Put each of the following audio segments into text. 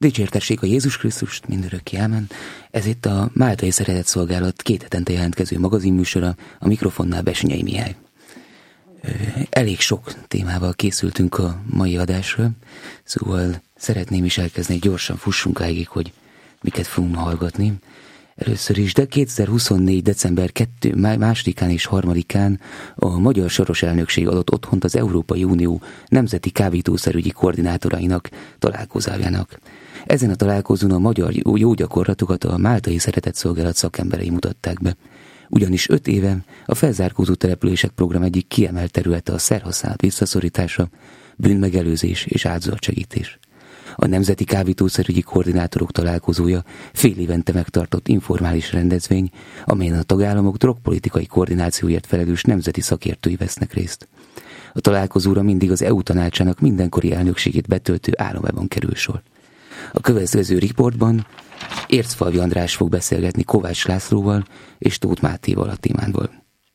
Dicsértessék a Jézus Krisztust, mindörökké ámen. Ez itt a Máltai Szeretetszolgálat 2 hetente jelentkező magazinműsora, a mikrofonnál Besnyei Mihály. Elég sok témával készültünk a mai adásra, szóval szeretném is elkezdeni, gyorsan fussunk ágig, hogy miket fogunk hallgatni. Először is, de 2024. december 2-án és 3-án a Magyar Soros Elnökség adott otthont az Európai Unió nemzeti kábítószerügyi koordinátorainak találkozójának. Ezen a találkozón a magyar jó gyakorlatokat a Máltai Szeretetszolgálat szakemberei mutatták be. Ugyanis 5 éve a felzárkózó települések program egyik kiemelt területe a szerhasználat visszaszorítása, bűnmegelőzés és áldozatsegítés. A Nemzeti Kábítószerügyi Koordinátorok találkozója fél évente megtartott informális rendezvény, amelyen a tagállamok drogpolitikai koordinációért felelős nemzeti szakértői vesznek részt. A találkozóra mindig az EU tanácsának mindenkori elnökségét betöltő államában kerül sor. A következő riportban Ércfalvi András fog beszélgetni Kovács Lászlóval és Tóth Mátéval a témából.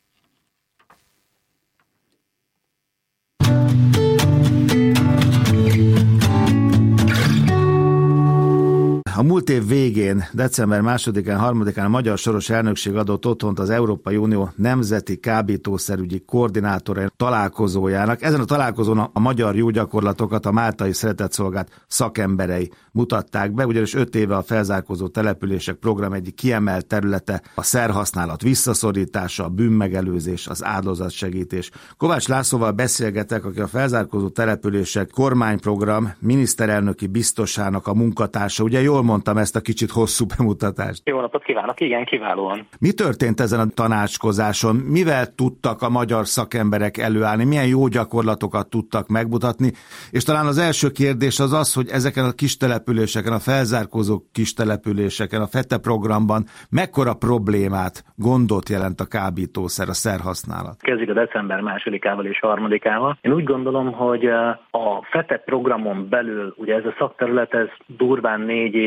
A múlt év végén, december 2-án, 3-án a Magyar Soros Elnökség adott otthont az Európai Unió nemzeti kábítószerügyi koordinátorai találkozójának. Ezen a találkozón a magyar jó gyakorlatokat a Máltai Szeretetszolgálat szakemberei mutatták be, ugyanis 5 éve a felzárkózó települések program egyik kiemelt területe a szerhasználat visszaszorítása, a bűnmegelőzés, az áldozatsegítés. Kovács Lászlóval beszélgetek, aki a felzárkózó települések kormányprogram miniszterelnöki biztosának a munkatársa. Ugye jól mondtam ezt a kicsit hosszú bemutatást? Jó napot kívánok, igen, kiválóan. Mi történt ezen a tanácskozáson? Mivel tudtak a magyar szakemberek előállni? Milyen jó gyakorlatokat tudtak megmutatni? És talán az első kérdés az az, hogy ezeken a kis településeken, a felzárkózó kis településeken, a FETE programban mekkora problémát, gondot jelent a kábítószer, a szerhasználat? Kezdjük a december 2-ával és 3-ával. Én úgy gondolom, hogy a FETE programon belül, ugye ez a szakterület, ez durván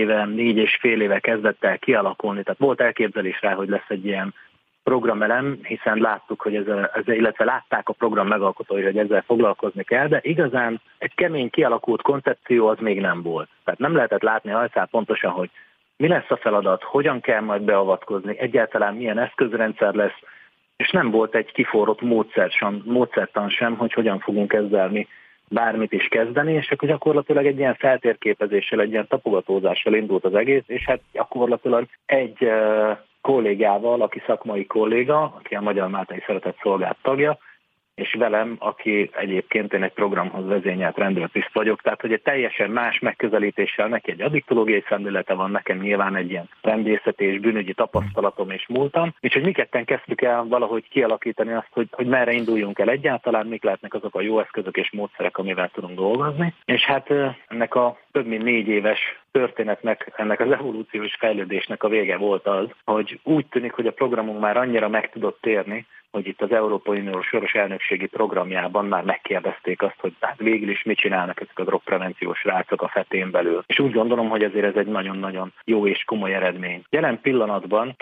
4,5 éve kezdett el kialakulni, tehát volt elképzelés rá, hogy lesz egy ilyen programelem, hiszen láttuk, hogy illetve látták a program megalkotói, hogy ezzel foglalkozni kell, de igazán egy kemény kialakult koncepció az még nem volt. Tehát nem lehetett látni hajszál pontosan, hogy mi lesz a feladat, hogyan kell majd beavatkozni, egyáltalán milyen eszközrendszer lesz, és nem volt egy kiforrott módszertan sem, hogy hogyan fogunk ezzel mi bármit is kezdeni, és akkor gyakorlatilag egy ilyen feltérképezéssel, egy ilyen tapogatózással indult az egész, és hát gyakorlatilag egy kollégával, aki szakmai kolléga, aki a Magyar Máltai Szeretetszolgálat tagja, és velem, aki egyébként én egy programhoz vezényelt rendőrtiszt vagyok, tehát hogy egy teljesen más megközelítéssel, neki egy addiktológiai szemlélete van, nekem nyilván egy ilyen rendészeti és bűnügyi tapasztalatom és múltam, és hogy mi ketten kezdtük el valahogy kialakítani azt, hogy merre induljunk el egyáltalán, mik lehetnek azok a jó eszközök és módszerek, amivel tudunk dolgozni, és hát ennek a több mint 4 éves történetnek, ennek az evolúciós fejlődésnek a vége volt az, hogy úgy tűnik, hogy a programunk már annyira meg tudott térni, hogy itt az Európai Unió Soros Elnökségi programjában már megkérdezték azt, hogy hát végül is mit csinálnak ezek a drogprevenciós rácok a FETE-n belül. És úgy gondolom, hogy ezért ez egy nagyon-nagyon jó és komoly eredmény. Jelen pillanatban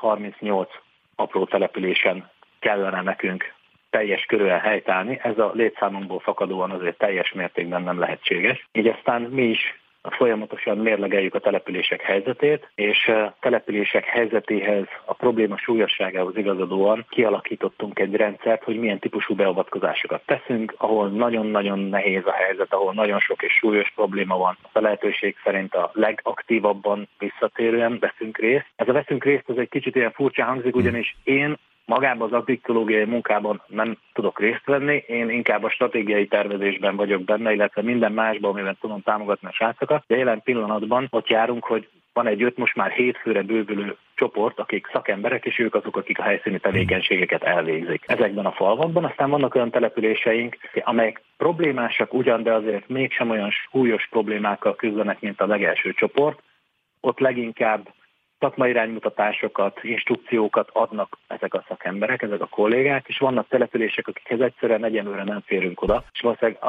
238 apró településen kellene nekünk teljes körülön helytállni, ez a létszámunkból fakadóan azért teljes mértékben nem lehetséges. Így aztán mi is folyamatosan mérlegeljük a települések helyzetét, és a települések helyzetéhez, a probléma súlyosságához igazodóan kialakítottunk egy rendszert, hogy milyen típusú beavatkozásokat teszünk, ahol nagyon-nagyon nehéz a helyzet, ahol nagyon sok és súlyos probléma van. A lehetőség szerint a legaktívabban visszatérően veszünk részt. Ez a veszünk részt az egy kicsit ilyen furcsa hangzik, ugyanis én magában az addiktológiai munkában nem tudok részt venni, én inkább a stratégiai tervezésben vagyok benne, illetve minden másban, amiben tudom támogatni a srácokat. De jelen pillanatban ott járunk, hogy van egy 5, most már 7 főre bővülő csoport, akik szakemberek, és ők azok, akik a helyszíni tevékenységeket elvégzik ezekben a falvakban. Aztán vannak olyan településeink, amelyek problémásak ugyan, de azért mégsem olyan súlyos problémákkal küzdenek, mint a legelső csoport. Ott leginkább szakmai iránymutatásokat, instrukciókat adnak ezek a szakemberek, ezek a kollégák, és vannak települések, akikhez egyszerűen egyenlőre nem férünk oda, és valószínűleg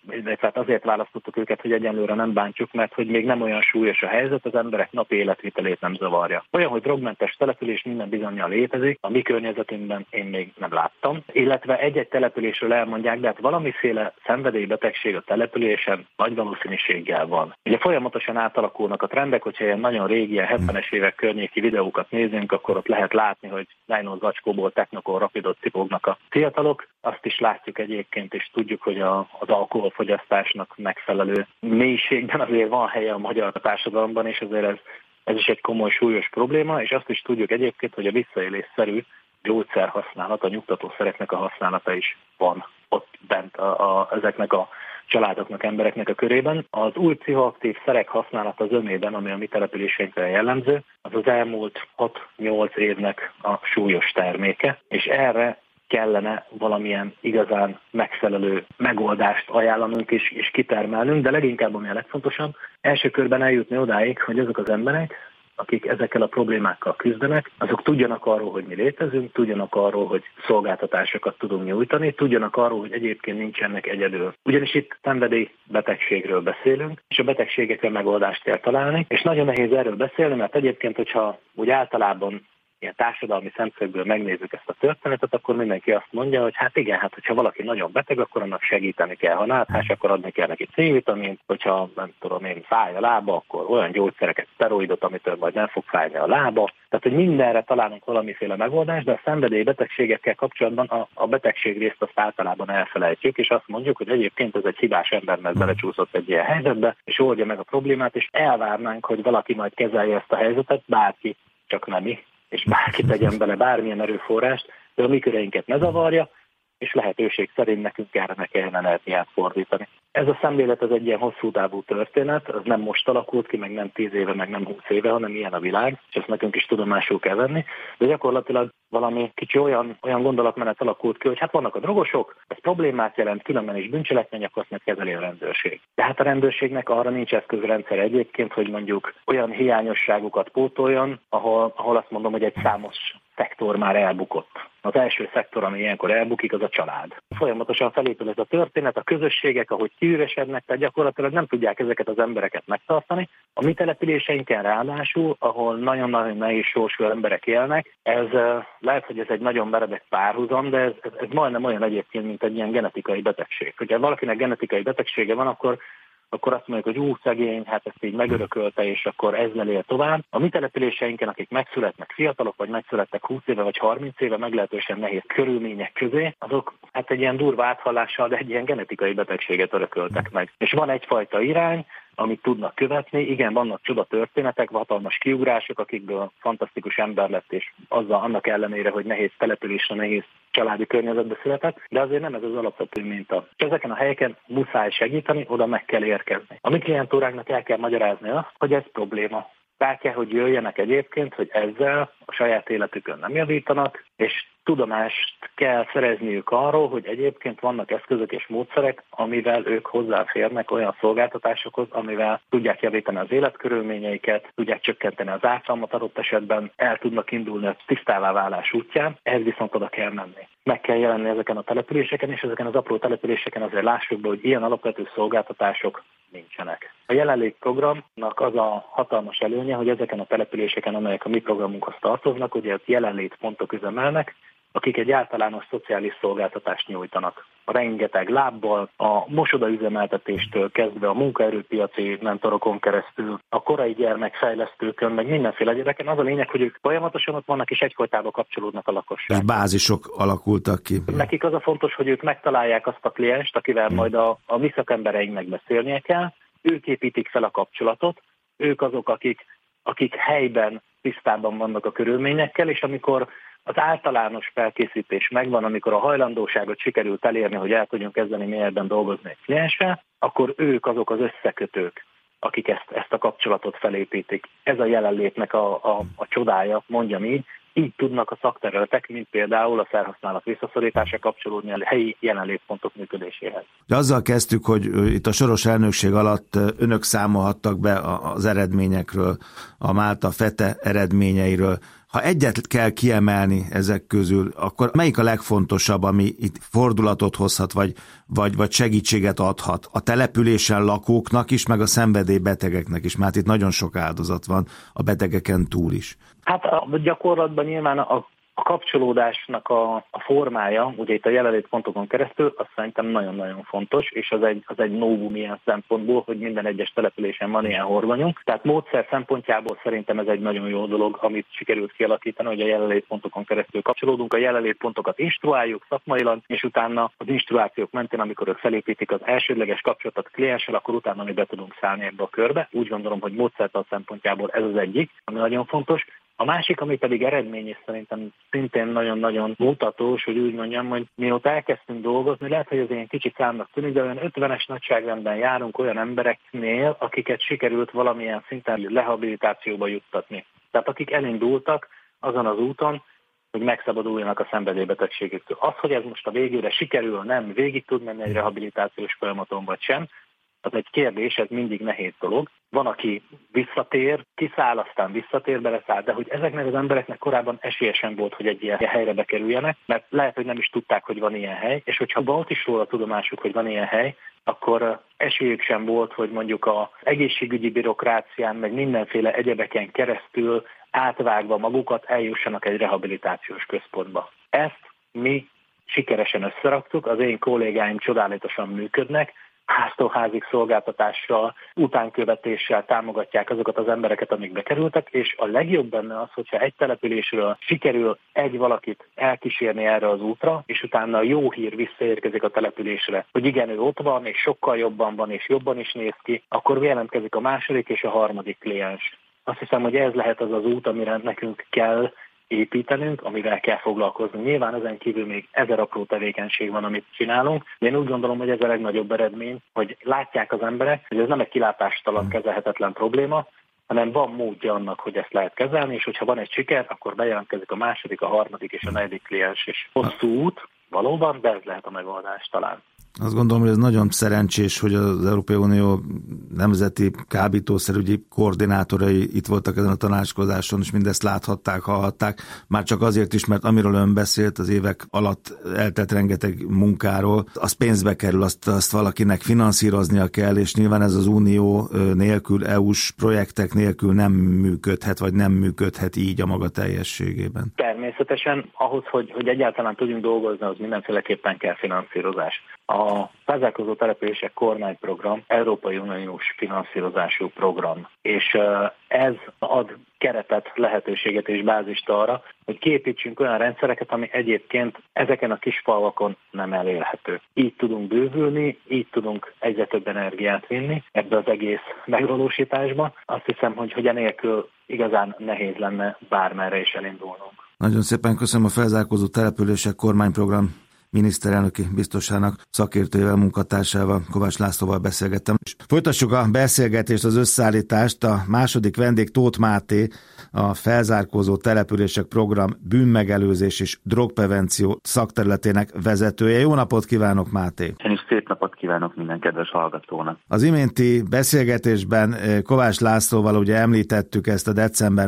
azért választottuk őket, hogy egyenlőre nem bántsuk, mert hogy még nem olyan súlyos a helyzet, az emberek napi életvitelét nem zavarja. Olyan, hogy drogmentes település minden bizonnyal létezik, a mi környezetünkben én még nem láttam, illetve egy-egy településről elmondják, de hát valamiféle szenvedélybetegség a településen nagy valószínűséggel van. Ugye folyamatosan átalakulnak a trendek, hogyha ilyen nagyon régi, ilyen 70-es évek környéki videókat nézünk, akkor ott lehet látni, hogy nylon zacskóból technokol rapidot cipognak a fiatalok. Azt is látjuk egyébként, és tudjuk, hogy az alkoholfogyasztásnak megfelelő mélységben azért van helye a magyar társadalomban, és azért ez is egy komoly, súlyos probléma, és azt is tudjuk egyébként, hogy a visszaélésszerű gyógyszerhasználat, a nyugtatószereknek a használata is van ott bent ezeknek a családoknak, embereknek a körében. Az új pszichoaktív szerek használata zömében, ami a mi településeinkre jellemző, az elmúlt 6-8 évnek a súlyos terméke, és erre kellene valamilyen igazán megfelelő megoldást ajánlanunk és kitermelnünk, de leginkább, ami a legfontosabb, első körben eljutni odáig, hogy azok az emberek, akik ezekkel a problémákkal küzdenek, azok tudjanak arról, hogy mi létezünk, tudjanak arról, hogy szolgáltatásokat tudunk nyújtani, tudjanak arról, hogy egyébként nincsenek egyedül. Ugyanis itt szenvedélybetegségről beszélünk, és a betegségekre megoldást kell találni, és nagyon nehéz erről beszélni, mert egyébként, hogyha úgy általában ilyen társadalmi szemszögből megnézzük ezt a történetet, akkor mindenki azt mondja, hogy hát igen, hát hogyha valaki nagyon beteg, akkor annak segíteni kell. Ha náthás, akkor adni kell neki C-vitamint, hogyha nem tudom én, fáj a lába, akkor olyan gyógyszereket, szteroidot, amitől majd nem fog fájni a lába. Tehát, hogy mindenre találunk valamiféle megoldást, de a szenvedélybetegségekkel kapcsolatban a betegség részt azt általában elfelejtjük, és azt mondjuk, hogy egyébként ez egy hibás ember, mert belecsúszott egy ilyen helyzetbe, és oldja meg a problémát, és elvárnánk, hogy valaki majd kezelje ezt a helyzetet, bárki, csak nem mi, és bárki tegyen bele bármilyen erőforrást, de a mi köreinket ne zavarja, és lehetőség szerint nekünk erre ne kellene energiát fordítani. Ez a szemlélet az egy ilyen hosszú távú történet, az nem most alakult ki, meg nem 10 éve, meg nem 20 éve, hanem ilyen a világ, és ezt nekünk is tudomásul kell venni, de gyakorlatilag valami kicsi olyan gondolatmenet alakult ki, hogy hát vannak a drogosok, ez problémát jelent, különben is bűncselekmény, akkor azt meg kezeli a rendőrség. De hát a rendőrségnek arra nincs eszközrendszer egyébként, hogy mondjuk olyan hiányosságokat pótoljon, ahol azt mondom, hogy egy számos szektor már elbukott. Az első szektor, ami ilyenkor elbukik, az a család. Folyamatosan felépül ez a történet, a közösségek, ahogy kiüresednek, tehát gyakorlatilag nem tudják ezeket az embereket megtartani. A mi településeinken ráadásul, ahol nagyon-nagyon nehéz sorsú emberek élnek, ez lehet, hogy ez egy nagyon meredek párhuzam, de ez majdnem olyan egyébként, mint egy ilyen genetikai betegség. Hogyha valakinek genetikai betegsége van, akkor azt mondjuk, hogy szegény, hát ezt így megörökölte, és akkor ezzel él tovább. A mi településeinken, akik megszületnek fiatalok, vagy megszülettek 20 éve, vagy 30 éve meglehetősen nehéz körülmények közé, azok hát egy ilyen durva áthallással, de egy ilyen genetikai betegséget örököltek meg. És van egyfajta irány, amit tudnak követni. Igen, vannak csodatörténetek, hatalmas kiugrások, akikből fantasztikus ember lett, és annak ellenére, hogy nehéz településre, nehéz családi környezetbe született, de azért nem ez az alapvető minta. És ezeken a helyeken muszáj segíteni, oda meg kell érkezni. A mi klientúráknak el kell magyarázni azt, hogy ez probléma. Rá kell, hogy jöjjenek egyébként, hogy ezzel a saját életükön nem javítanak, és tudomást kell szerezniük arról, hogy egyébként vannak eszközök és módszerek, amivel ők hozzáférnek olyan szolgáltatásokhoz, amivel tudják javítani az életkörülményeiket, tudják csökkenteni az ártalmat adott esetben, el tudnak indulni a tisztává válás útján, ehhez viszont oda kell menni. Meg kell jelenni ezeken a településeken, és ezeken az apró településeken azért lássuk be, hogy ilyen alapvető szolgáltatások nincsenek. A jelenlét programnak az a hatalmas előnye, hogy ezeken a településeken, amelyek a mi programunkhoz tartoznak, ugye jelenlét pontok üzemelnek, akik egy általános szociális szolgáltatást nyújtanak. A rengeteg lábbal, a mosodaüzemeltetéstől kezdve a munkaerőpiaci mentorokon keresztül, a korai gyermekfejlesztőkön, meg mindenféle egyébként az a lényeg, hogy ők folyamatosan ott vannak és egyfolytában kapcsolódnak a lakosság. És bázisok alakultak ki. Nekik az a fontos, hogy ők megtalálják azt a klienst, akivel majd a mi szakembereinknek beszélnie kell, ők építik fel a kapcsolatot, ők azok, akik helyben tisztában vannak a körülményekkel, és amikor az általános felkészítés megvan, amikor a hajlandóságot sikerült elérni, hogy el tudjunk kezdeni mélyebben dolgozni egy klienssel, akkor ők azok az összekötők, akik ezt a kapcsolatot felépítik. Ez a jelenlétnek a csodája, mondjam így, így tudnak a szakterületek, mint például a felhasználat visszaszorítása kapcsolódni a helyi jelenlétpontok működéséhez. De azzal kezdtük, hogy itt a soros elnökség alatt önök számolhattak be az eredményekről, a Málta FETE eredményeiről. Ha egyet kell kiemelni ezek közül, akkor melyik a legfontosabb, ami itt fordulatot hozhat, vagy segítséget adhat a településen lakóknak is, meg a szenvedélybetegeknek is, mert itt nagyon sok áldozat van a betegeken túl is. Hát a gyakorlatban nyilván a kapcsolódásnak a formája, ugye itt a jelenlétpontokon keresztül, az szerintem nagyon-nagyon fontos, és az egy novum ilyen szempontból, hogy minden egyes településen van ilyen horgonyunk. Tehát módszer szempontjából szerintem ez egy nagyon jó dolog, amit sikerült kialakítani, hogy a jelenlétpontokon keresztül kapcsolódunk, a jelenlétpontokat instruáljuk szakmailag, és utána az instruációk mentén, amikor ők felépítik az elsődleges kapcsolatot klienssel, akkor utána mi be tudunk szállni ebbe a körbe. Úgy gondolom, hogy módszertan szempontjából ez az egyik, ami nagyon fontos. A másik, ami pedig eredmény, és szerintem szintén nagyon-nagyon mutatós, hogy úgy mondjam, hogy mióta elkezdtünk dolgozni, lehet, hogy ez ilyen kicsit számnak tűnik, de olyan 50-es nagyságrendben járunk olyan embereknél, akiket sikerült valamilyen szinten rehabilitációba juttatni. Tehát akik elindultak azon az úton, hogy megszabaduljanak a szenvedélybetegségüktől. Az, hogy ez most a végére sikerül, nem végig tud menni egy rehabilitációs folyamaton vagy sem, az egy kérdés, ez mindig nehéz dolog. Van, aki visszatér, kiszáll, aztán visszatér, beleszáll, de hogy ezeknek az embereknek korábban esélye sem volt, hogy egy ilyen helyre bekerüljenek, mert lehet, hogy nem is tudták, hogy van ilyen hely, és hogyha volt is róla tudomásuk, hogy van ilyen hely, akkor esélyük sem volt, hogy mondjuk az egészségügyi bürokrácián, meg mindenféle egyebeken keresztül átvágva magukat eljussanak egy rehabilitációs központba. Ezt mi sikeresen összeraktuk, az én kollégáim csodálatosan működnek, háztól házig szolgáltatással, utánkövetéssel támogatják azokat az embereket, amik bekerültek, és a legjobb benne az, hogyha egy településről sikerül egy valakit elkísérni erre az útra, és utána jó hír visszaérkezik a településre, hogy igen, ő ott van, és sokkal jobban van, és jobban is néz ki, akkor jelentkezik a második és a harmadik kliens. Azt hiszem, hogy ez lehet az az út, amire nekünk kell építenünk, amivel kell foglalkozni. Nyilván ezen kívül még 1000 apró tevékenység van, amit csinálunk, de én úgy gondolom, hogy ez a legnagyobb eredmény, hogy látják az emberek, hogy ez nem egy kilátástalan kezelhetetlen probléma, hanem van módja annak, hogy ezt lehet kezelni, és hogyha van egy siker, akkor bejelentkezik a második, a harmadik és a negyedik kliens is. Hosszú út, valóban, de ez lehet a megoldás talán. Azt gondolom, hogy ez nagyon szerencsés, hogy az Európai Unió nemzeti kábítószerügyi koordinátorai itt voltak ezen a tanácskozáson, és mindezt láthatták, hallhatták. Már csak azért is, mert amiről ön beszélt, az évek alatt eltelt rengeteg munkáról, az pénzbe kerül, azt valakinek finanszíroznia kell, és nyilván ez az unió nélkül, EU-s projektek nélkül nem működhet, vagy nem működhet így a maga teljességében. Természetesen ahhoz, hogy egyáltalán tudjunk dolgozni, az mindenféleképpen kell finanszírozás. A felzárkózó települések kormányprogram Európai Uniós finanszírozású program, és ez ad keretet, lehetőséget és bázist arra, hogy kiépítsünk olyan rendszereket, ami egyébként ezeken a kis falvakon nem elérhető. Így tudunk bővülni, így tudunk egyre több energiát vinni ebbe az egész megvalósításba. Azt hiszem, hogy enélkül igazán nehéz lenne bármerre is elindulnunk. Nagyon szépen köszönöm a felzárkózó települések kormányprogram miniszterelnöki biztosának szakértőjével, munkatársával, Kovács Lászlóval beszélgettem. Folytassuk a beszélgetést, az összeállítást. A második vendég Tóth Máté, a felzárkózó települések program bűnmegelőzés és drogprevenció szakterületének vezetője. Jó napot kívánok, Máté! Én is szép napot kívánok minden kedves hallgatónak! Az iménti beszélgetésben Kovács Lászlóval ugye említettük ezt a december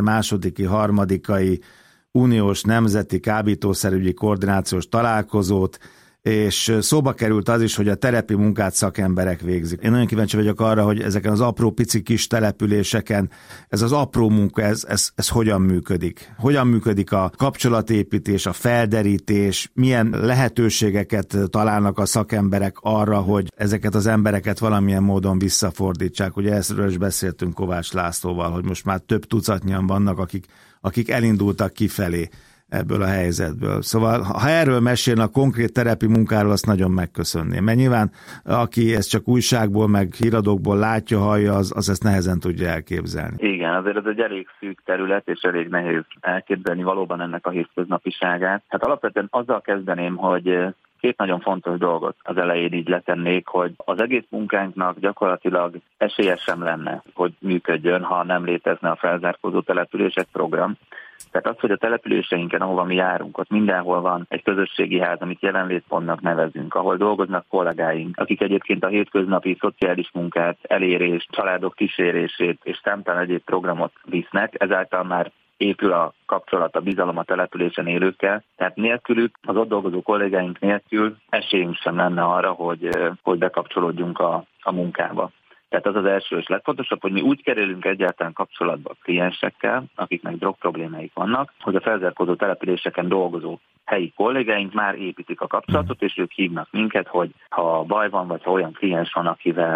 2.-3. uniós nemzeti kábítószerügyi koordinációs találkozót, és szóba került az is, hogy a telepi munkát szakemberek végzik. Én nagyon kíváncsi vagyok arra, hogy ezeken az apró pici kis településeken ez az apró munka, ez hogyan működik? Hogyan működik a kapcsolatépítés, a felderítés, milyen lehetőségeket találnak a szakemberek arra, hogy ezeket az embereket valamilyen módon visszafordítsák? Ugye ezről is beszéltünk Kovács Lászlóval, hogy most már több tucatnyian vannak, akik elindultak kifelé ebből a helyzetből. Szóval, ha erről mesélne a konkrét terepi munkáról, azt nagyon megköszönném. Mert nyilván, aki ezt csak újságból, meg híradókból látja, hallja, az ezt nehezen tudja elképzelni. Igen, azért ez egy elég szűk terület, és elég nehéz elképzelni valóban ennek a hétköznapiságát. Hát alapvetően azzal kezdeném, hogy két nagyon fontos dolgot az elején így letennék, hogy az egész munkánknak gyakorlatilag esélye sem lenne, hogy működjön, ha nem létezne a felzárkózó települések program. Tehát az, hogy a településeinken, ahova mi járunk, ott mindenhol van egy közösségi ház, amit jelenlétpontnak nevezünk, ahol dolgoznak kollégáink, akik egyébként a hétköznapi szociális munkát, elérést, családok kísérését és számtalan egyéb programot visznek, ezáltal már épül a kapcsolat, a bizalom a településen élőkkel, tehát nélkülük, az ott dolgozó kollégáink nélkül esélyünk sem lenne arra, hogy bekapcsolódjunk a munkába. Tehát az az első és legfontosabb, hogy mi úgy kerülünk egyáltalán kapcsolatba a kliensekkel, akiknek drogproblémáik vannak, hogy a felzárkózó településeken dolgozó helyi kollégáink már építik a kapcsolatot, és ők hívnak minket, hogy ha baj van, vagy ha olyan kliens van,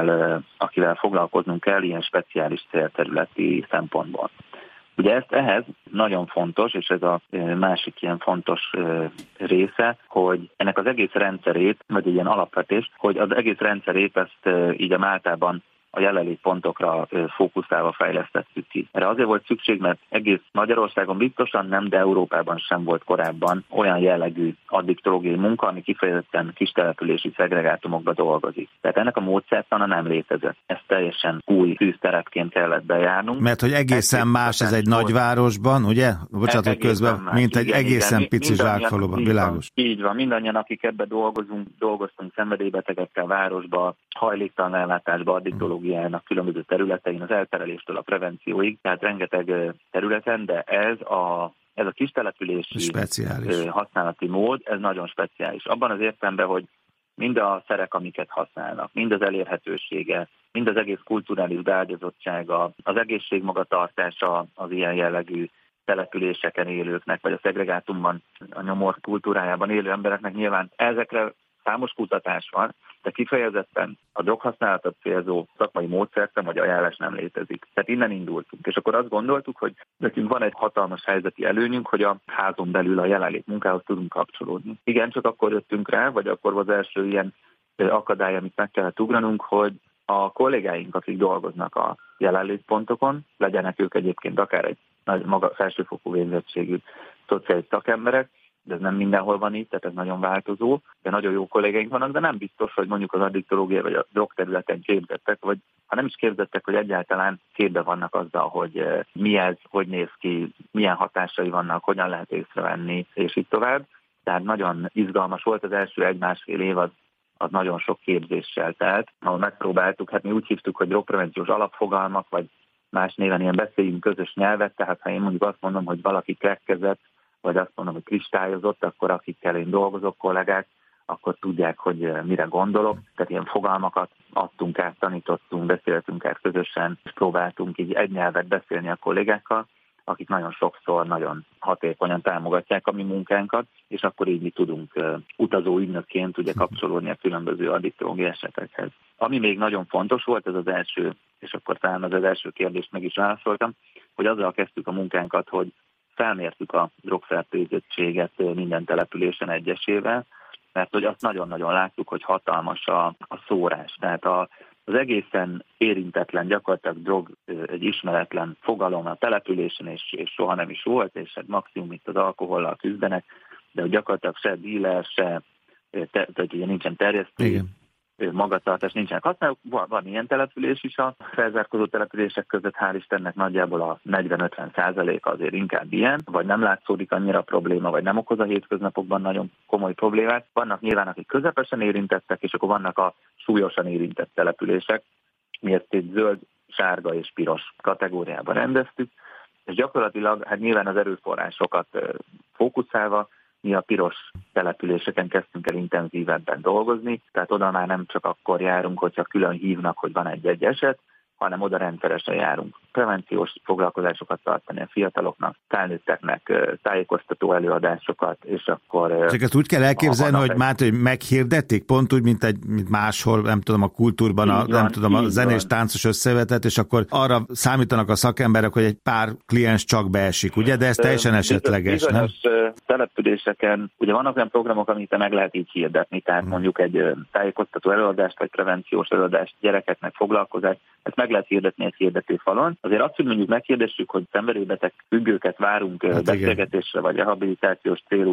akivel foglalkoznunk kell ilyen speciális célterületi szempontból. Ugye ehhez nagyon fontos, és ez a másik ilyen fontos része, hogy ennek az egész rendszerét, vagy egy ilyen alapvetés, hogy az egész rendszerét ezt így a Máltában a jelenlétpontokra fókuszálva fejlesztettük ki. Erre azért volt szükség, mert egész Magyarországon biztosan nem, de Európában sem volt korábban olyan jellegű addiktológiai munka, ami kifejezetten kistelepülési szegregátumokba dolgozik. Tehát ennek a módszertana nem létezett. Ez teljesen új tűzterepként kellett bejárnunk. Mert hogy egészen más ez egy nagyvárosban, ugye? Bocsánat, hogy közben, mint egy egészen pici zsákfaluban, világos. Így van, mindannyian, akik ebbe dolgoztunk szenvedélybetegekkel városba, hajléktalan ellátásba, addiktológiának különböző területein, az eltereléstől a prevencióig, tehát rengeteg területen, de ez a kistelepülési használati mód, ez nagyon speciális. Abban az értelemben, hogy mind a szerek, amiket használnak, mind az elérhetősége, mind az egész kulturális beágyazottsága, az egészségmagatartása az ilyen jellegű településeken élőknek, vagy a szegregátumban, a nyomor kultúrájában élő embereknek nyilván ezekre számos kutatás van, de kifejezetten a droghasználatot célzó szakmai módszertan vagy ajánlás nem létezik. Tehát innen indultunk. És akkor azt gondoltuk, hogy nekünk van egy hatalmas helyzeti előnyünk, hogy a házon belül a jelenlét munkához tudunk kapcsolódni. Igen, csak akkor jöttünk rá, vagy akkor az első ilyen akadály, amit meg kellett ugranunk, hogy a kollégáink, akik dolgoznak a jelenlétpontokon, legyenek ők egyébként akár egy nagy felsőfokú végzettségű szociális szakemberek, de ez nem mindenhol van így, tehát ez nagyon változó, de nagyon jó kollégáink vannak, de nem biztos, hogy mondjuk az addiktológia vagy a drogterületen képzettek, vagy ha nem is képzettek, hogy egyáltalán képbe vannak azzal, hogy mi ez, hogy néz ki, milyen hatásai vannak, hogyan lehet észrevenni, és így tovább. Tehát nagyon izgalmas volt az első 1-1,5 év, az nagyon sok képzéssel telt, ahol megpróbáltuk, hát mi úgy hívtuk, hogy drogprevenciós alapfogalmak, vagy más néven ilyen beszéljünk közös nyelvet, tehát ha én mondjuk azt mondom, hogy valaki krekkezett, vagy azt mondom, hogy kristályozott, akkor akikkel én dolgozok, kollégák, akkor tudják, hogy mire gondolok. Tehát ilyen fogalmakat adtunk át, tanítottunk, beszéltünk át közösen, és próbáltunk így egy nyelvet beszélni a kollégákkal, akik nagyon sokszor nagyon hatékonyan támogatják a mi munkánkat, és akkor így mi tudunk utazó ügynökként ugye kapcsolódni a különböző addiktológiai esetekhez. Ami még nagyon fontos volt, ez az első, és akkor talán az első kérdést meg is válaszoltam, hogy azzal kezdtük a munkánkat, hogy felmértük a drogfertőzöttséget minden településen egyesével, mert hogy azt nagyon-nagyon láttuk, hogy hatalmas a szórás. Tehát az egészen érintetlen, gyakorlatilag drog egy ismeretlen fogalom a településen, és soha nem is volt, és hát maximum itt az alkohollal küzdenek, de gyakorlatilag se díler, tehát ugye nincsen terjesztő, magatartás nincsenek használók. Van ilyen település is a felzárkózó települések között, hál' Istennek nagyjából a 40-50% azért inkább ilyen, vagy nem látszódik annyira probléma, vagy nem okoz a hétköznapokban nagyon komoly problémát. Vannak nyilván, akik közepesen érintettek, és akkor vannak a súlyosan érintett települések. Mi ezt egy zöld, sárga és piros kategóriában rendeztük, és gyakorlatilag hát nyilván az erőforrásokat fókuszálva mi a piros településeken kezdtünk el intenzívebben dolgozni, tehát oda már nem csak akkor járunk, hogyha külön hívnak, hogy van egy eset, hanem oda rendszeresen járunk. Prevenciós foglalkozásokat tartani a fiataloknak, felnőtteknek, tájékoztató előadásokat, és akkor... Csak ezt úgy kell elképzelni, hogy meghirdették, pont úgy, mint máshol, nem tudom, a kultúrban, a zenés táncos összevetet, és akkor arra számítanak a szakemberek, hogy egy pár kliens csak beesik, ugye? De ez teljesen esetleges, nem? Bizonyos településeken, ugye vannak olyan programok, amit meg lehet így hirdetni, tehát mondjuk egy tájékoztató előadást, vagy prevenciós előadást, gyerekeknek foglalkozást, ezt meg lehet hirdetni egy hirdetőfalon. Azért azt, hogy mondjuk meghirdessük, hogy szenvedélybeteg függőket várunk beszélgetésre, vagy rehabilitációs célú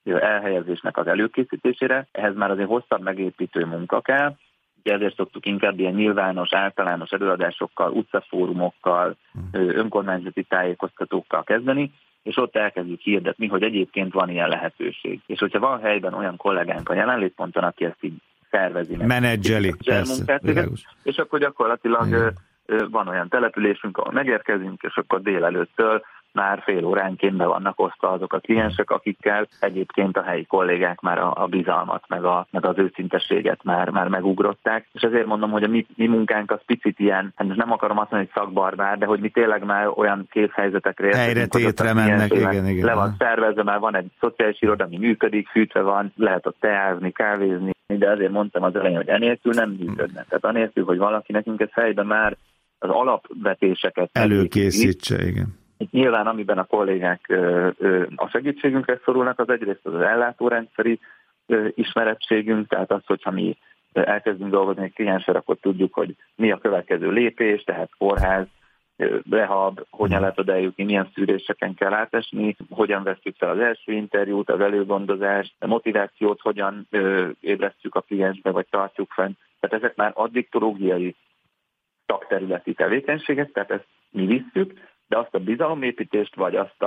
elhelyezésnek az előkészítésére, ehhez már azért hosszabb megépítő munka kell. Ezért szoktuk inkább ilyen nyilvános, általános előadásokkal, utcafórumokkal, önkormányzati tájékoztatókkal kezdeni, és ott elkezdjük hirdetni, hogy egyébként van ilyen lehetőség. És hogyha van helyben olyan kollégánk a jelenlétponton, aki ezt így szervezi, menedzseli, és akkor gyakorlatilag van olyan településünk, ahol megérkezünk, és akkor délelőttől már fél óránként be vannak osztva azok a kliensek, akikkel egyébként a helyi kollégák már a bizalmat, meg az őszintességet már megugrották. És ezért mondom, hogy a mi munkánk az picit ilyen, hát nem akarom azt mondani, hogy szakbarbár, de hogy mi tényleg már olyan készhelyzetekre érkezünk, hogy tétre mennek, igen. Le van szervezve, már van egy szociális iroda, ami működik, fűtve van, lehet ott teázni, kávézni, de azért mondtam az elején, hogy enélkül nem működnek. Tehát anélkül, hogy valaki nekünk ezt helyben már az alapvetéseket előkészítse, igen. Itt nyilván, amiben a kollégák a segítségünkre szorulnak, az egyrészt az ellátórendszeri ismerettségünk, tehát az, hogyha mi elkezdünk dolgozni egy klienssel, akkor tudjuk, hogy mi a következő lépés, tehát kórház, rehab, hogyan lehet oda eljutni, milyen szűréseken kell átesni, hogyan vesztjük fel az első interjút, az előgondozást, a motivációt hogyan ébresztjük a kliensbe, vagy tartjuk fenn. Tehát ezek már addiktológiai szakterületi tevékenységek, tehát ezt mi visszük, de azt a bizalomépítést, vagy azt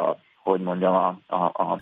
a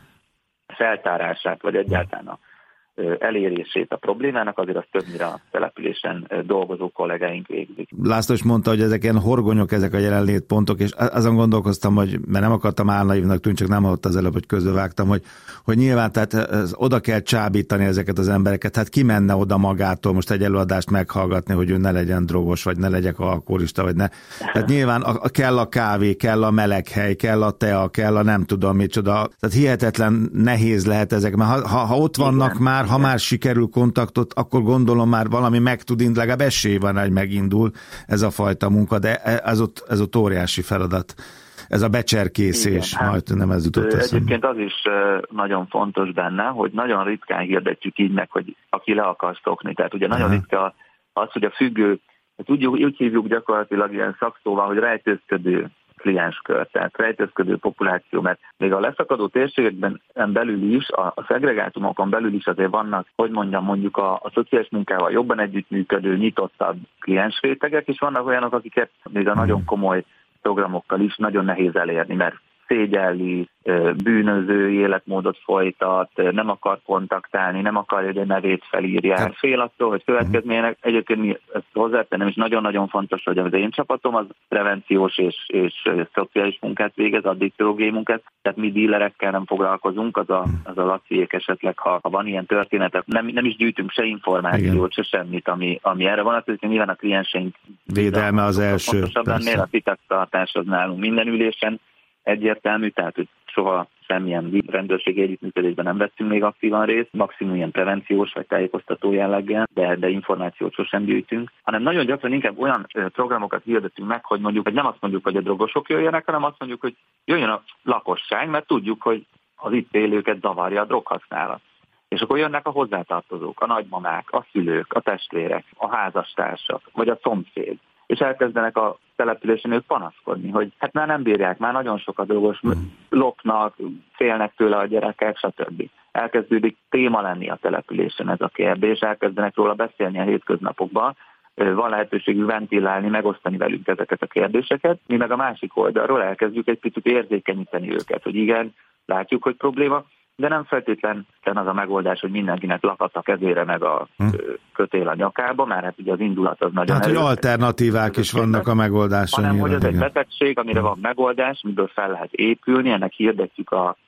feltárását, vagy egyáltalán a elérését a problémának, azért az többnyire a településen dolgozó kollégáink végzik. László is mondta, hogy ezek ilyen horgonyok, ezek a jelenlétpontok, és azon gondolkoztam, hogy, mert nem akartam álnaívnak tűnni, csak nem hallott az előbb, hogy közbevágtam, hogy nyilván tehát oda kell csábítani ezeket az embereket, hát ki menne oda magától most egy előadást meghallgatni, hogy ő ne legyen drogos, vagy ne legyek alkoholista, vagy ne. Tehát nyilván kell a kávé, kell a meleghely, kell a tea, kell a nem tudom micsoda. Tehát hihetetlen nehéz lehet ezek, mert ha ott vannak már, ha már sikerül kontaktot, akkor gondolom már valami meg tud indulni, legalább esély van, hogy megindul ez a fajta munka, de ez ott óriási feladat. Ez a becserkészés, majd nem ez jutott eszembe. Egyébként az is nagyon fontos benne, hogy nagyon ritkán hirdetjük így meg, hogy aki le akar szokni. Tehát ugye nagyon ritka az, hogy a függő, úgy hívjuk gyakorlatilag ilyen szakszóval, hogy rejtőzködő klienskör, tehát rejtőzködő populáció, mert még a leszakadó térségekben belül is, a szegregátumokon belül is azért vannak, hogy mondjuk a szociális munkával jobban együttműködő, nyitottabb kliensrétegek, és vannak olyanok, akiket még a nagyon komoly programokkal is nagyon nehéz elérni, mert szégyelli, bűnöző életmódot folytat, nem akar kontaktálni, nem akarja, hogy a nevét felírják. Fél attól, hogy következmények. Egyébként mi ezt hozzátennem, és nagyon-nagyon fontos, hogy az én csapatom az prevenciós és szociális munkát végez, addiktológiai munkát, tehát mi dílerekkel nem foglalkozunk, az a Laciék esetleg, ha van ilyen történetek, nem is gyűjtünk se információt, se semmit, ami erre van, hogy nyilván a klienseink védelme az első. Fontosabb ennél a titoktartás az nálunk minden ülésen egyértelmű, tehát hogy soha semmilyen rendőrségi együttműködésben nem vettünk még aktívan részt, maximum ilyen prevenciós vagy tájékoztató jelleggel, de információt sosem gyűjtünk, hanem nagyon gyakran inkább olyan programokat hirdetünk meg, hogy nem azt mondjuk, hogy a drogosok jöjjenek, hanem azt mondjuk, hogy jöjjön a lakosság, mert tudjuk, hogy az itt élőket zavarja a droghasználat. És akkor jönnek a hozzátartozók, a nagymamák, a szülők, a testvérek, a házastársak, vagy a szomszéd. És elkezdenek a településen ők panaszkodni, hogy hát már nem bírják, már nagyon sokat drogos, lopnak, félnek tőle a gyerekek, stb. Elkezdődik téma lenni a településen ez a kérdés, elkezdenek róla beszélni a hétköznapokban, van lehetőségű ventilálni, megosztani velük ezeket a kérdéseket, mi meg a másik oldalról elkezdjük egy picit érzékenyíteni őket, hogy igen, látjuk, hogy probléma, de nem feltétlenül az a megoldás, hogy mindenkinek lakat a kezére, meg a kötél a nyakába, mert hát ugye az indulat az nagyon erős. Hát, hogy alternatívák is vannak a megoldásra. Hanem, hogy ez egy betegség, amire van megoldás, miből fel lehet épülni, ennek hirdetjük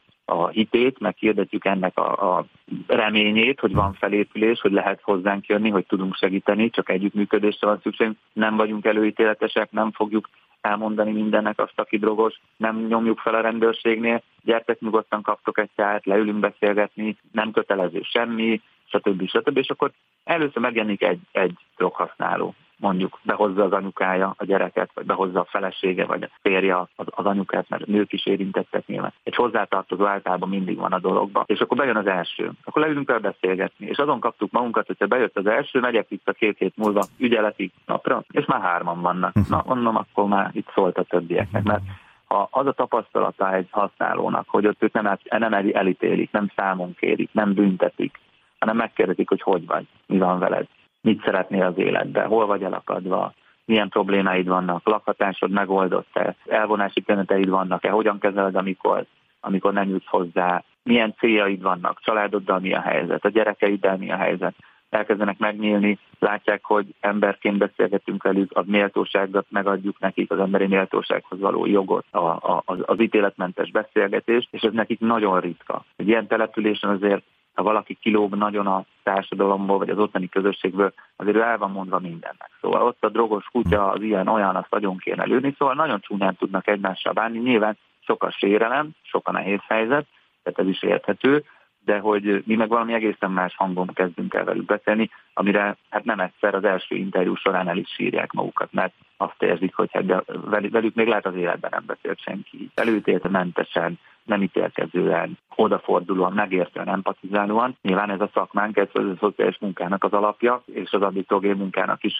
a hitét, meg hirdetjük ennek a reményét, hogy van felépülés, hogy lehet hozzánk jönni, hogy tudunk segíteni, csak együttműködésre van szükség. Nem vagyunk előítéletesek, nem fogjuk elmondani mindennek azt, aki drogos, nem nyomjuk fel a rendőrségnél, gyertek nyugodtan, kaptok egy teát, leülünk beszélgetni, nem kötelező semmi, stb. És akkor először megjelenik egy droghasználó. Mondjuk behozza az anyukája a gyereket, vagy behozza a felesége, vagy a férje az anyukát, mert nők is érintettek nyilván. Egy hozzátartozó általában mindig van a dologban. És akkor bejön az első. Akkor leülünk el beszélgetni. És azon kaptuk magunkat, hogyha bejött az első, megyek vissza 2 hét múlva ügyeleti napra, és már 3 vannak. Na, mondom, akkor már itt szólt a többieknek, mert ha az a tapasztalata egy használónak, hogy ott ők nem elítélik, nem számon kérik, nem büntetik, hanem megkérdezik, hogy vagy, mi van veled, mit szeretnél az életben, hol vagy elakadva, milyen problémáid vannak, lakhatásod megoldott-e, elvonási tüneteid vannak-e, hogyan kezeled, amikor nem jutsz hozzá, milyen céljaid vannak, családoddal mi a helyzet, a gyerekeiddel mi a helyzet. Elkezdenek megnyílni, látják, hogy emberként beszélgetünk velük, a méltóságot megadjuk nekik, az emberi méltósághoz való jogot, az ítéletmentes beszélgetést, és ez nekik nagyon ritka. Egy ilyen településen azért, ha valaki kilóg nagyon a társadalomból, vagy az ottani közösségből, azért ő el van mondva mindennek. Szóval ott a drogos kutya, az ilyen-olyan, azt nagyon kéne lőni, szóval nagyon csúnyán tudnak egymással bánni. Nyilván sok a sérelem, sok a nehéz helyzet, tehát ez is érthető, de hogy mi meg valami egészen más hangon kezdünk el velük beszélni, amire hát nem egyszer az első interjú során el is sírják magukat, mert azt érzik, hogy hát velük még lehet az életben nem beszélt senki. Előítéletmentesen, nem ítélkezően, odafordulóan, megértően, empatizálóan. Nyilván ez a szakmánk, ez a szociális munkának az alapja, és az addiktológiai munkának is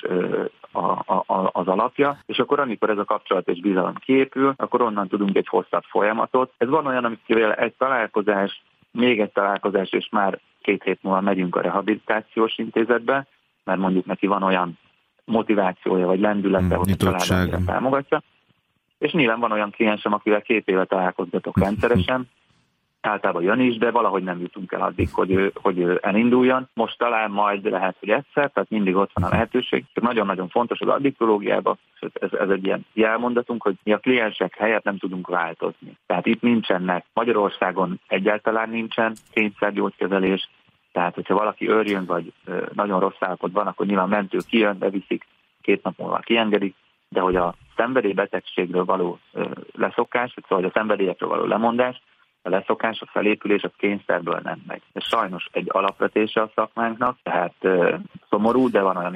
az alapja. És akkor, amikor ez a kapcsolat és bizalom kiépül, akkor onnan tudunk egy hosszabb folyamatot. Ez van olyan, amikor egy találkozás, még egy találkozás, és már 2 hét múlva megyünk a rehabilitációs intézetbe, mert mondjuk neki van olyan motivációja, vagy lendülete, hogy a családra támogatja. És nyilván van olyan kliensem, akivel 2 éve találkozgatok rendszeresen, általában jön is, de valahogy nem jutunk el addig, hogy ő elinduljon. Most talán majd lehet, hogy egyszer, tehát mindig ott van a lehetőség. Nagyon-nagyon fontos az addiktológiában, ez egy ilyen jelmondatunk, hogy mi a kliensek helyett nem tudunk változni. Tehát itt nincsenek, Magyarországon egyáltalán nincsen kényszergyógykezelés, tehát hogyha valaki őrjön, vagy nagyon rossz állapotban, akkor nyilván mentő kijön, beviszik, 2 nap múlva kiengedik, de hogy a szenvedélybetegségről való leszokás, vagy a szenvedélyekről való lemondás, a leszokás, a felépülés, a kényszerből nem megy. Ez sajnos egy alapvetése a szakmánknak, tehát szomorú, de van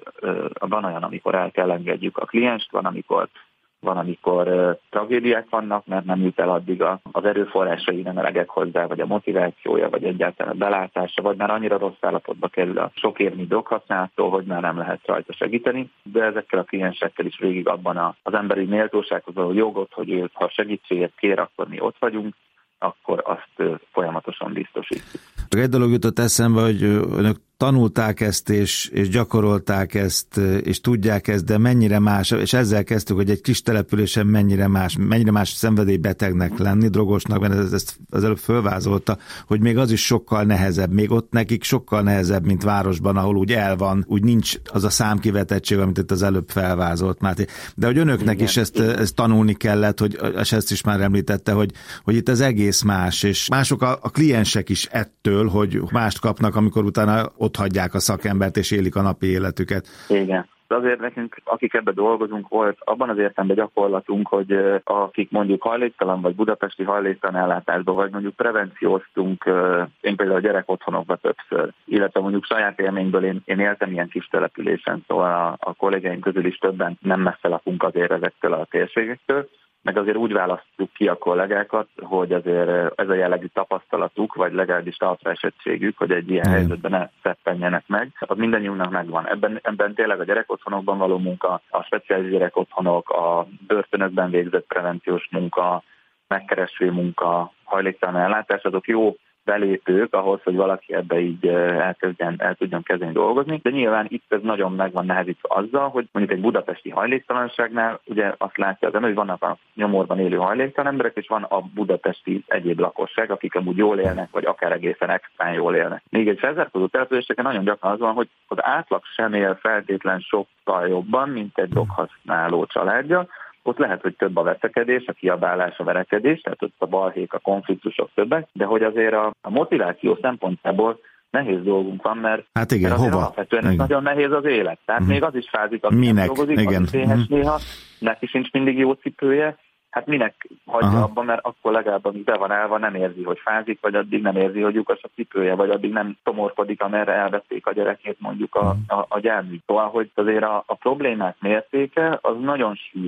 olyan, amikor el kell engedjük a klienst, van, amikor tragédiák vannak, mert nem jut el addig az erőforrásai, nem elegek hozzá, vagy a motivációja, vagy egyáltalán a belátása, vagy már annyira rossz állapotba kerül a sok évnyi droghasználattól, hogy már nem lehet rajta segíteni, de ezekkel a kliensekkel is végig abban az emberi méltósághoz való jogot, hogy ő, ha segítséget kér, akkor mi ott vagyunk, akkor azt folyamatosan biztosítjuk. Egy dolog jutott eszembe, hogy önök tanulták ezt, és gyakorolták ezt, és tudják ezt, de mennyire más, és ezzel kezdtük, hogy egy kis településen mennyire más szenvedélybetegnek lenni, drogosnak, mert ezt az előbb fölvázolta, hogy még az is sokkal nehezebb, még ott nekik sokkal nehezebb, mint városban, ahol úgy el van, úgy nincs az a számkivetettség, amit itt az előbb felvázolt Máté. De hogy önöknek is ezt tanulni kellett, és ezt is már említette, hogy itt az egész más, és mások a kliensek is ettől, hogy mást kapnak, amikor utána ott hagyják a szakembert, és élik a napi életüket. Igen. De azért nekünk, akik ebbe dolgozunk, volt abban az értelemben gyakorlatunk, hogy akik mondjuk hajléktalan, vagy budapesti hajléktalan ellátásban, vagy mondjuk prevencióztunk, én például a gyerekotthonokba többször, illetve mondjuk saját élményből én éltem ilyen kis településen, szóval a kollégáim közül is többen nem messze lakunk azért ezektől a térségektől, meg azért úgy választjuk ki a kollégákat, hogy azért ez a jellegű tapasztalatuk, vagy legalábbis talpraesettségük, hogy egy ilyen helyzetben ne szeppenjenek meg. Az mindannyiunknak megvan. Ebben tényleg a gyerekotthonokban való munka, a speciális gyerekotthonok, a börtönökben végzett prevenciós munka, megkereső munka, hajléktalan ellátás, azok jó belépők ahhoz, hogy valaki ebbe így el tudjon kezdeni dolgozni. De nyilván itt ez nagyon meg van nehezítve azzal, hogy mondjuk egy budapesti hajléktalanságnál ugye azt látja az ember, hogy vannak a nyomorban élő hajléktalan emberek, és van a budapesti egyéb lakosság, akik amúgy jól élnek, vagy akár egészen extrán jól élnek. Még egy felzárkózó településeken nagyon gyakran az van, hogy az átlag sem él feltétlen sokkal jobban, mint egy droghasználó családja. Ott lehet, hogy több a veszekedés, a kiabálás, a verekedés, tehát ott a balhék, a konfliktusok többek, de hogy azért a motiváció szempontjából nehéz dolgunk van, mert, hát igen, mert hova? alapvetően nagyon nehéz az élet. Tehát még az is fázik, aki nem dolgozik, az is éhes néha, neki sincs mindig jó cipője, hát minek hagyja abba, mert akkor legalább, amíg be van állva, nem érzi, hogy fázik, vagy addig nem érzi, hogy lyukas a cipője, vagy addig nem tomorkodik, amerre elvették a gyerekét mondjuk a gyerműt. Szóval, hogy azért a problémák mértéke az nagyon sűrű.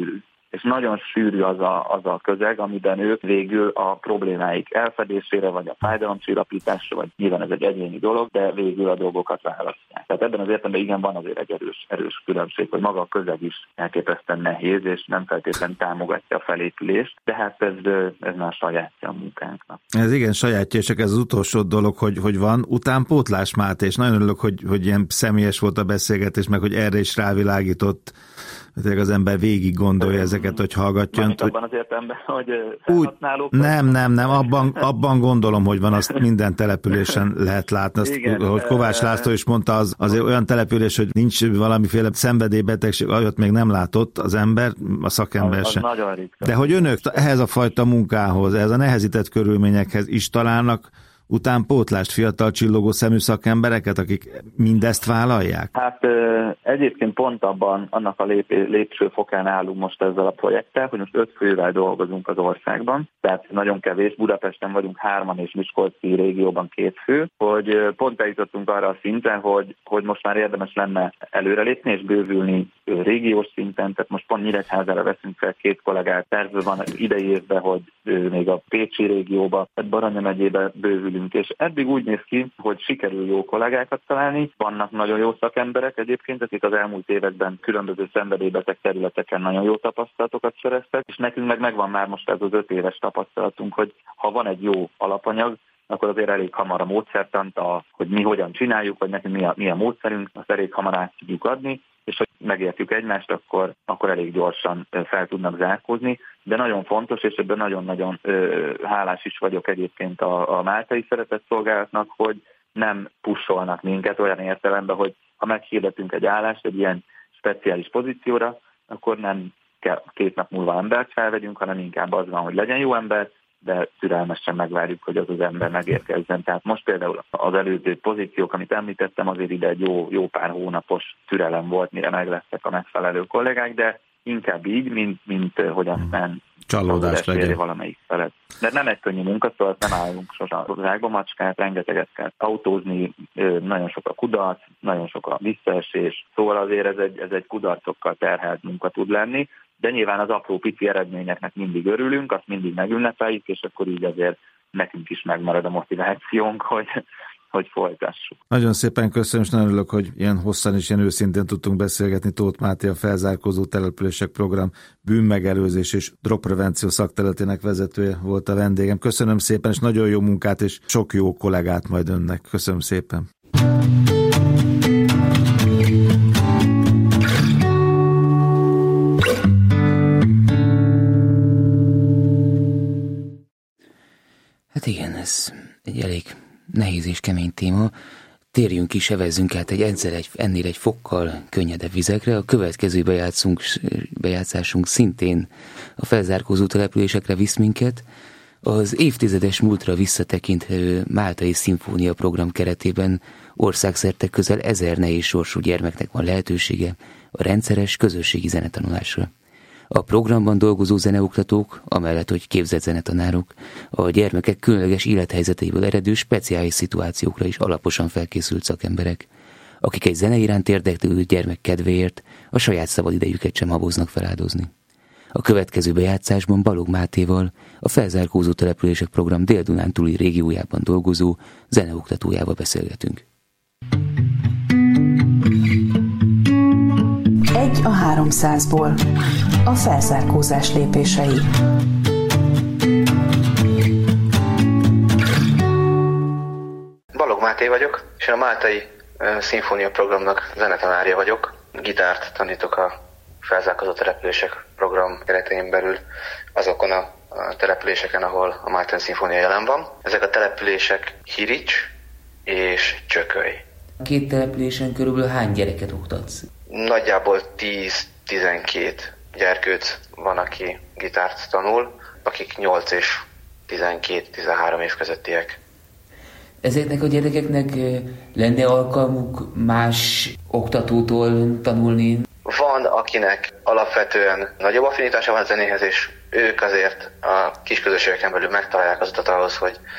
és nagyon sűrű az a közeg, amiben ők végül a problémáik elfedésére, vagy a fájdalomcsillapításra, vagy nyilván ez egy egyéni dolog, de végül a dolgokat választják. Tehát ebben az értelemben igen, van azért egy erős különbség, hogy maga a közeg is elképesztően nehéz, és nem feltétlenül támogatja a felépülést, de hát ez már sajátja a munkánknak. Ez igen sajátja, és ez az utolsó dolog, hogy van utánpótlás, Máté, és nagyon örülök, hogy ilyen személyes volt a beszélgetés, meg hogy erre is rávilágított, hogy az ember végig gondolja ezeket, hogy hallgatja. Hogy... abban az értelemben, hogy felhasználók... Nem, abban gondolom, hogy van, azt minden településen lehet látni. Azt, igen, hogy Kovács László is mondta, az olyan település, hogy nincs valamiféle szenvedélybetegség, olyat még nem látott az ember, a szakember sem. Nagyon ritka. De hogy önök ehhez a fajta munkához, ehhez a nehezített körülményekhez is találnak utánpótlást, fiatal csillogó szemű szakembereket, akik mindezt vállalják? Hát egyébként pont annak a lépcsőfokán állunk most ezzel a projekttel, hogy most 5 fővel dolgozunk az országban, tehát nagyon kevés, Budapesten vagyunk 3-an és Miskolci régióban 2 fő, hogy pont eljutottunk arra a szinten, hogy most már érdemes lenne előrelépni és bővülni régiós szinten, tehát most pont Nyíregyházára veszünk fel 2 kollégát, tervben van idei évben, hogy még a Pécsi régióba, tehát Baranya megyébe bővülünk, és eddig úgy néz ki, hogy sikerül jó kollégákat találni. Vannak nagyon jó szakemberek egyébként, akik az elmúlt években különböző szenvedélybeteg területeken nagyon jó tapasztalatokat szereztek, és nekünk megvan már most ez az 5 éves tapasztalatunk, hogy ha van egy jó alapanyag, akkor azért elég hamar a módszertant, hogy mi hogyan csináljuk, vagy nekünk mi a módszerünk, azt elég hamar át tudjuk adni, és hogy megértjük egymást, akkor elég gyorsan fel tudnak zárkózni. De nagyon fontos, és ebben nagyon-nagyon hálás is vagyok egyébként a Máltai Szeretetszolgálatnak, hogy nem pusolnak minket olyan értelemben, hogy ha meghirdetünk egy állást egy ilyen speciális pozícióra, akkor nem kell 2 nap múlva embert felvegyünk, hanem inkább az van, hogy legyen jó ember, de türelmesen megvárjuk, hogy az ember megérkezzen. Tehát most például az előző pozíciók, amit említettem, azért ide egy jó pár hónapos türelem volt, mire meglesztek a megfelelő kollégák, de inkább így, mint hogy aztán csalódás legyen valamelyik felett. De nem egy könnyű munka, szóval nem állunk sosem rákba macskát, rengeteget kell autózni, nagyon sok a kudarc, nagyon sok a visszaesés, szóval azért ez egy kudarcokkal terhelt munka tud lenni, de nyilván az apró pici eredményeknek mindig örülünk, azt mindig megünnepeljük, és akkor így azért nekünk is megmarad a motivációnk, hogy folytassuk. Nagyon szépen köszönöm, és nagyon örülök, hogy ilyen hosszan és ilyen őszintén tudtunk beszélgetni. Tóth Máté, a Felzárkózó Települések Program bűnmegelőzés és drogprevenció szakterületének vezetője volt a vendégem. Köszönöm szépen, és nagyon jó munkát, és sok jó kollégát majd önnek. Köszönöm szépen. Hát igen, ez egy elég nehéz és kemény téma. Térjünk is, evezzünk át ennél egy fokkal könnyedebb vizekre. A következő bejátszásunk szintén a felzárkózó településekre visz minket. Az évtizedes múltra visszatekintő Máltai Szimfónia program keretében országszerte közel 1000 nehéz sorsú gyermeknek van lehetősége a rendszeres közösségi zenetanulásra. A programban dolgozó zeneoktatók, amellett, hogy képzett zenetanárok, a gyermekek különleges élethelyzeteiből eredő speciális szituációkra is alaposan felkészült szakemberek, akik egy zene iránt érdeklődő gyermek kedvéért a saját szabadidejüket sem haboznak feláldozni. A következő bejátszásban Balogh Mátéval, a Felzárkózó Települések Program Dél-Dunántúli régiójában dolgozó zeneoktatójával beszélgetünk. 1 a 300-ból. A felzárkózás lépései. Balogh Máté vagyok, és én a Máltai Szimfónia Programnak zenetanárja vagyok. Gitárt tanítok a Felzárkózó Települések Program keretein belül azokon a településeken, ahol a Máltai Szimfónia jelen van. Ezek a települések Hirics és Csököly. A 2 településen körülbelül hány gyereket oktatsz? Nagyjából 10-12 gyerkőc van, aki gitárt tanul, akik 8 és 12-13 év közöttiek. Ezeknek a gyerekeknek lenne alkalmuk más oktatótól tanulni? Van, akinek alapvetően nagyobb affinitása van a zenéhez, és ők azért a kis közösségeken belül megtalálják az utat ahhoz,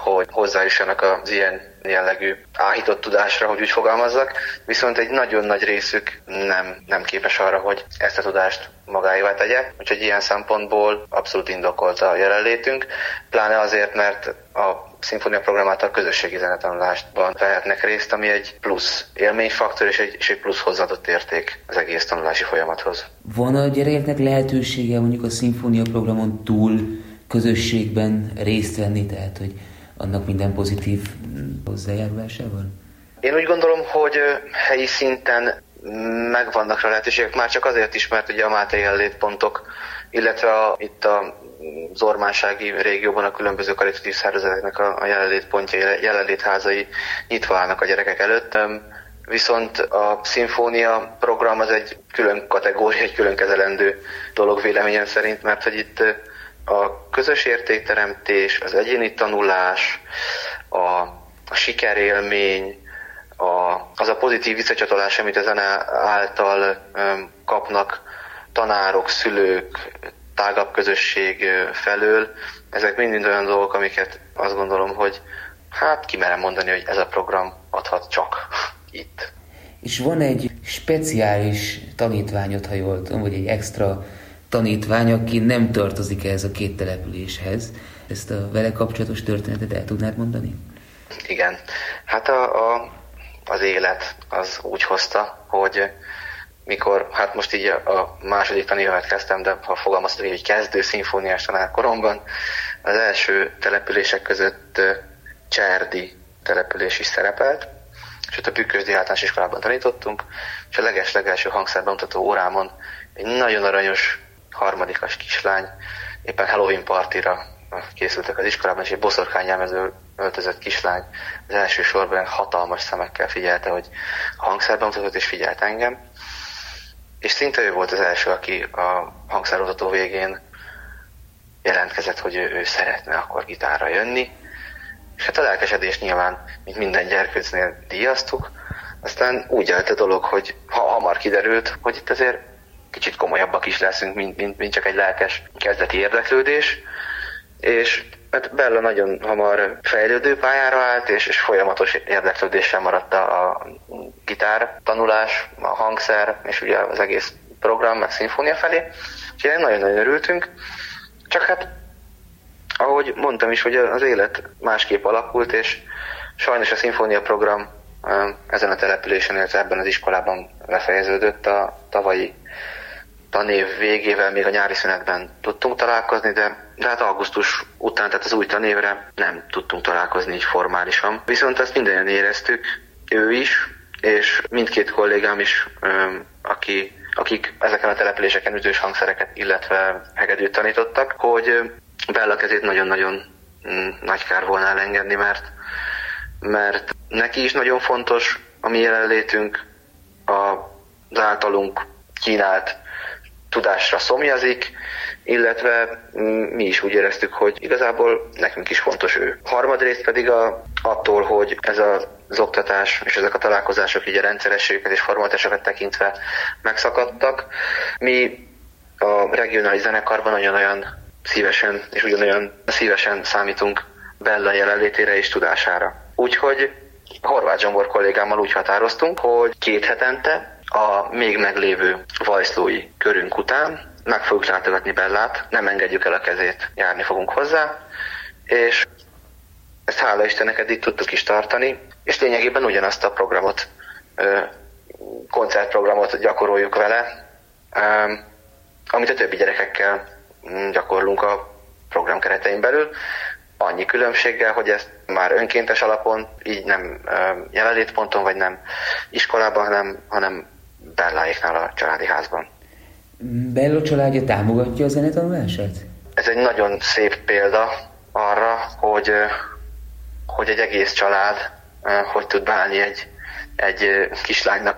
hogy hozzájussanak az ilyen jellegű áhított tudásra, hogy úgy fogalmazzak, viszont egy nagyon nagy részük nem képes arra, hogy ezt a tudást magáévá tegye, úgyhogy ilyen szempontból abszolút indokolt a jelenlétünk, pláne azért, mert a szimfónia program által közösségi zenetanulásban vehetnek részt, ami egy plusz élményfaktor és egy plusz hozzáadott érték az egész tanulási folyamathoz. Van a gyerekeknek lehetősége mondjuk a szimfónia programon túl közösségben részt venni, tehát hogy annak minden pozitív hozzájárulásával? Én úgy gondolom, hogy helyi szinten megvannak a lehetőségek, már csak azért is, mert ugye a Máté jelenlétpontok, illetve itt az ormánsági régióban a különböző karitatív szervezeteknek a jelenlétpontjai, jelenlétházai nyitva állnak a gyerekek előtt. Viszont a szimfónia program az egy külön kategória, egy külön kezelendő dolog véleményem szerint, mert hogy itt a közös értékteremtés, az egyéni tanulás, a sikerélmény, az a pozitív visszacsatolás, amit a zene által kapnak tanárok, szülők, tágabb közösség felől, ezek mind olyan dolgok, amiket azt gondolom, hogy kimerem mondani, hogy ez a program adhat csak itt. És van egy speciális tanítványod, ha jól tudom, vagy egy extra tanítvány, aki nem tartozik ehhez a két településhez. Ezt a vele kapcsolatos történetet el tudnád mondani? Igen. Az élet az úgy hozta, hogy mikor, most így a második tanévet kezdtem, de ha fogalmaztam, hogy kezdő szimfóniás tanár koromban, az első települések között Cserdi település is szerepelt, és ott a Bükkösdi általános iskolában tanítottunk, és a leges-legelső hangszerbemutató órámon egy nagyon aranyos harmadikas kislány, éppen Halloween partira készültek az iskolában, és egy boszorkányjelmező öltözött kislány az első sorban hatalmas szemekkel figyelte, hogy a hangszerbemutatót, és figyelt engem. És szinte ő volt az első, aki a hangszerbemutató végén jelentkezett, hogy ő szeretne akkor gitárra jönni. És a lelkesedést nyilván, mint minden gyerkőcnél díjaztuk. Aztán úgy állt a dolog, hogy hamar kiderült, hogy itt azért kicsit komolyabbak is leszünk, mint csak egy lelkes kezdeti érdeklődés. És Bella nagyon hamar fejlődő pályára állt, és folyamatos érdeklődéssel maradt a gitár tanulás, a hangszer, és ugye az egész program, meg szimfónia felé. Úgyhogy nagyon-nagyon örültünk. Csak ahogy mondtam is, hogy az élet másképp alakult, és sajnos a szimfónia program ezen a településen, illetve ebben az iskolában befejeződött. A tavalyi tanév végével még a nyári szünetben tudtunk találkozni, de augusztus után, tehát az új tanévre nem tudtunk találkozni így formálisan. Viszont azt mindannyian éreztük, ő is, és mindkét kollégám is, akik ezeken a településeken ütős hangszereket, illetve hegedűt tanítottak, hogy Bella kezét nagyon-nagyon nagy kár volna elengedni, mert neki is nagyon fontos a mi jelenlétünk, az általunk kínált tudásra szomjazik, illetve mi is úgy éreztük, hogy igazából nekünk is fontos ő. Harmadrészt pedig attól, hogy ez az oktatás és ezek a találkozások így a rendszerességeket és formalitásokat tekintve megszakadtak. Mi a regionális zenekarban nagyon-olyan szívesen és ugyanolyan szívesen számítunk Bella jelenlétére és tudására. Úgyhogy Horváth Zsombor kollégámmal úgy határoztunk, hogy 2 hetente a még meglévő vajszlói körünk után meg fogjuk látogatni Bellát, nem engedjük el a kezét, járni fogunk hozzá, és ezt hála Istennek eddig tudtuk is tartani, és lényegében ugyanazt a programot, koncertprogramot gyakoroljuk vele, amit a többi gyerekekkel gyakorlunk a program keretein belül, annyi különbséggel, hogy ezt már önkéntes alapon, így nem jelenlétponton, vagy nem iskolában, hanem Belláéknál a családi házban. Bella családja támogatja a zenetanulását? Ez egy nagyon szép példa arra, hogy egy egész család hogy tud bánni egy kislánynak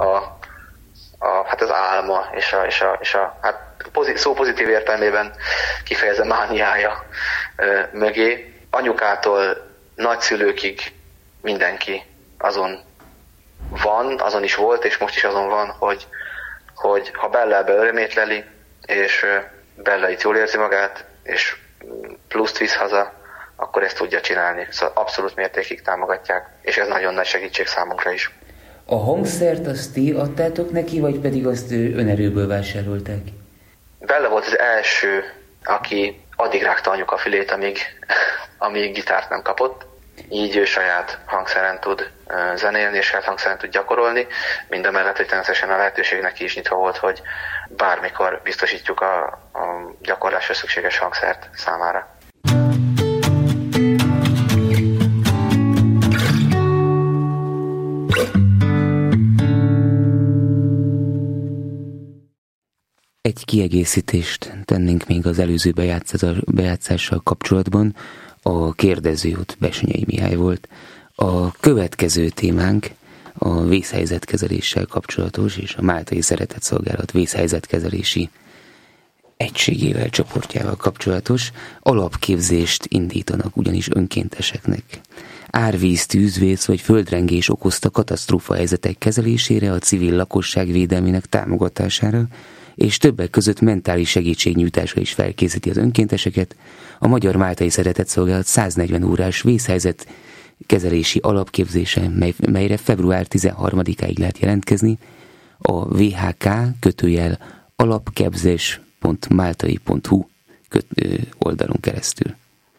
az álma és a szó pozitív értelmében kifejező mániája mögé. Anyukától nagyszülőkig mindenki azon is volt, és most is azon van, hogy ha Bella ebbe örömét, és Bella itt jól érzi magát, és pluszt visz haza, akkor ezt tudja csinálni. Szóval abszolút mértékig támogatják, és ez nagyon nagy segítség számunkra is. A hangszert azt ti adtátok neki, vagy pedig azt önerőből vásárolták? Bella volt az első, aki addig rágta anyuka fülét, amíg gitárt nem kapott. Így ő saját hangszeren tud zenélni, és saját hangszeren tud gyakorolni. Mindamellett, hogy természetesen a lehetőség neki is nyitva volt, hogy bármikor biztosítjuk a gyakorlásra szükséges hangszert számára. Egy kiegészítést tennénk még az előző bejátszással kapcsolatban. A kérdező ott Bessenyei Mihály volt. A következő témánk a vészhelyzetkezeléssel kapcsolatos, és a Máltai Szeretetszolgálat vészhelyzetkezelési egységével, csoportjával kapcsolatos. Alapképzést indítanak ugyanis önkénteseknek. Árvíz, tűzvész vagy földrengés okozta katasztrófa helyzetek kezelésére, a civil lakosság védelmének támogatására, és többek között mentális segítségnyújtásra is felkészíti az önkénteseket. A Magyar Máltai Szeretetszolgálat 140 órás vészhelyzet kezelési alapképzése, melyre február 13-áig lehet jelentkezni a vhk-alapképzés.maltai.hu oldalon keresztül.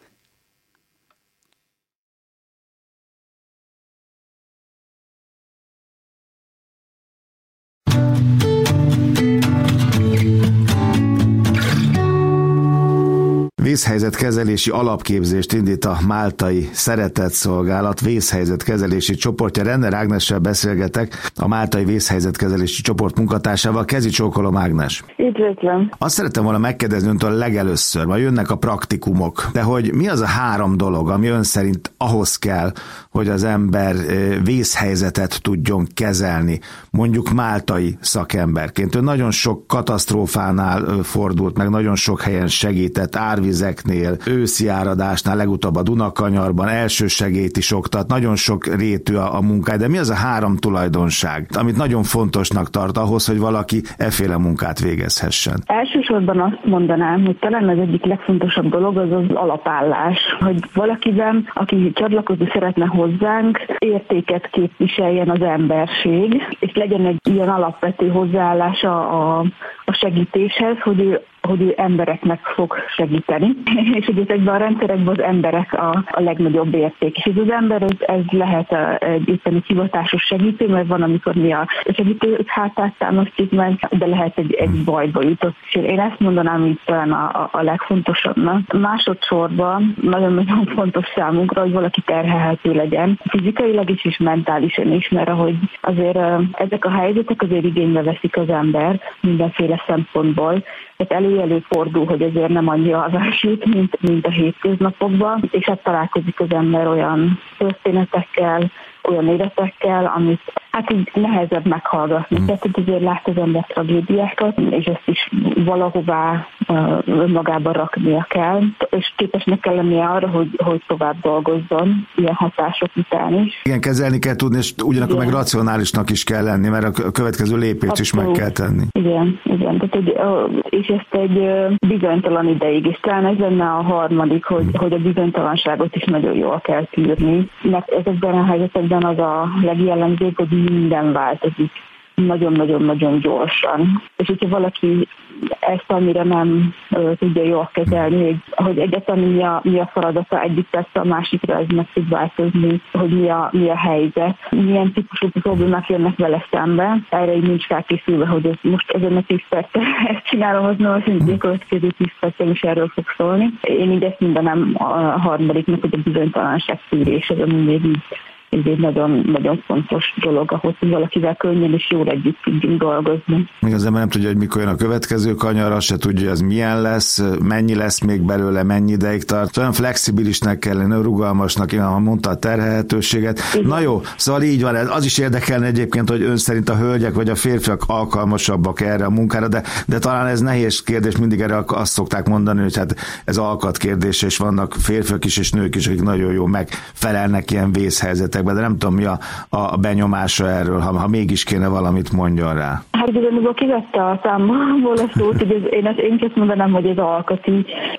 Vészhelyzetkezelési alapképzést indít a Máltai Szeretetszolgálat vészhelyzetkezelési csoportja. Renner Ágnessel beszélgetek, a Máltai Vészhelyzetkezelési csoport munkatársával. Kezi csókolom, Ágnes. Üdvözlöm. Azt szerettem volna megkérdezni öntől legelőször, majd jönnek a praktikumok, de hogy mi az a 3 dolog, ami ön szerint ahhoz kell, hogy az ember vészhelyzetet tudjon kezelni, mondjuk máltai szakemberként. Ő nagyon sok katasztrófánál fordult meg, nagyon sok helyen segített, árvizeknél, őszi áradásnál, legutóbb a Dunakanyarban, elsősegélyt is oktat, nagyon sok rétű a munkája, de mi az a 3 tulajdonság, amit nagyon fontosnak tart ahhoz, hogy valaki efféle munkát végezhessen? Elsősorban azt mondanám, hogy talán az egyik legfontosabb dolog az az alapállás, hogy valakiben, aki csatlakozni szeretne hozzánk, értéket képviseljen az emberség, és legyen egy ilyen alapvető hozzáállása a segítéshez, hogy ő embereknek fog segíteni, és hogy ezekben a rendszerekben az emberek a legnagyobb érték. És ez az ember, ez lehet éppen egy hivatásos segítő, mert van, amikor mi a segítő hátát támasztjuk meg, de lehet egy bajba jutott. És én ezt mondanám, hogy talán a legfontosabbnak. Másodszorban nagyon-nagyon fontos számunkra, hogy valaki terhelhető legyen, fizikailag is és mentálisan is, mert ahogy azért ezek a helyzetek azért igénybe veszik az ember mindenféle szempontból. Tehát előfordul, hogy ezért nem annyi alvás jut, mint a hétköznapokban, és hát találkozik az ember olyan történetekkel, olyan életekkel, amit hát így nehezebb meghallgatni. Tehát azért lát az ember tragédiákat, és ezt is valahová önmagában raknia kell, és képesnek kell lennie arra, hogy tovább dolgozzon ilyen hatások után is. Igen, kezelni kell tudni, és ugyanakkor meg racionálisnak is kell lenni, mert a következő lépést is meg kell tenni. Igen. Tehát, és ezt egy bizonytalan ideig, és talán ez lenne a harmadik, hogy a bizonytalanságot is nagyon jól kell tűrni, mert ezekben a helyzetekben az a legjellemzőbb, hogy minden változik nagyon-nagyon-nagyon gyorsan. És hogyha valaki ezt annyira nem tudja jól kezelni, hogy egyáltalán mi a feladata egyik persze a másikra, ez meg tud változni, hogy mi a helyzet, milyen típusú problémák jönnek vele szembe. Erre így nincs felkészülve, hogy most ezen a 10 percet ezt csinálom, az nem, a következő 10 percen is erről fog szólni. Én így ezt mondanám a harmadiknak, hogy a bizonytalanság szűrés, ez mindig így. Ez egy nagyon fontos dolog, ahhoz, hogy valakivel könnyen és jól együtt tudjunk dolgozni. Még az ember nem tudja, hogy mikor jön a következő kanyar, azt se tudja, hogy ez milyen lesz, mennyi lesz még belőle, mennyi ideig tart. Olyan flexibilisnek kell lenni, rugalmasnak, ha mondta a terhelhetőséget. Igen. Na jó, szóval így van, az is érdekelne egyébként, hogy ön szerint a hölgyek vagy a férfiak alkalmasabbak erre a munkára, de talán ez nehéz kérdés, mindig erre azt szokták mondani, hogy hát ez alkat kérdés, és vannak férfiak is és nők is, akik nagyon jó megfelelnek ilyen vészhelyzetek, de nem tudom, mi a benyomása erről, ha mégis kéne valamit mondjon rá. Hát igazából kivette a számból a szót, hogy én csak mondanám, hogy ez alkati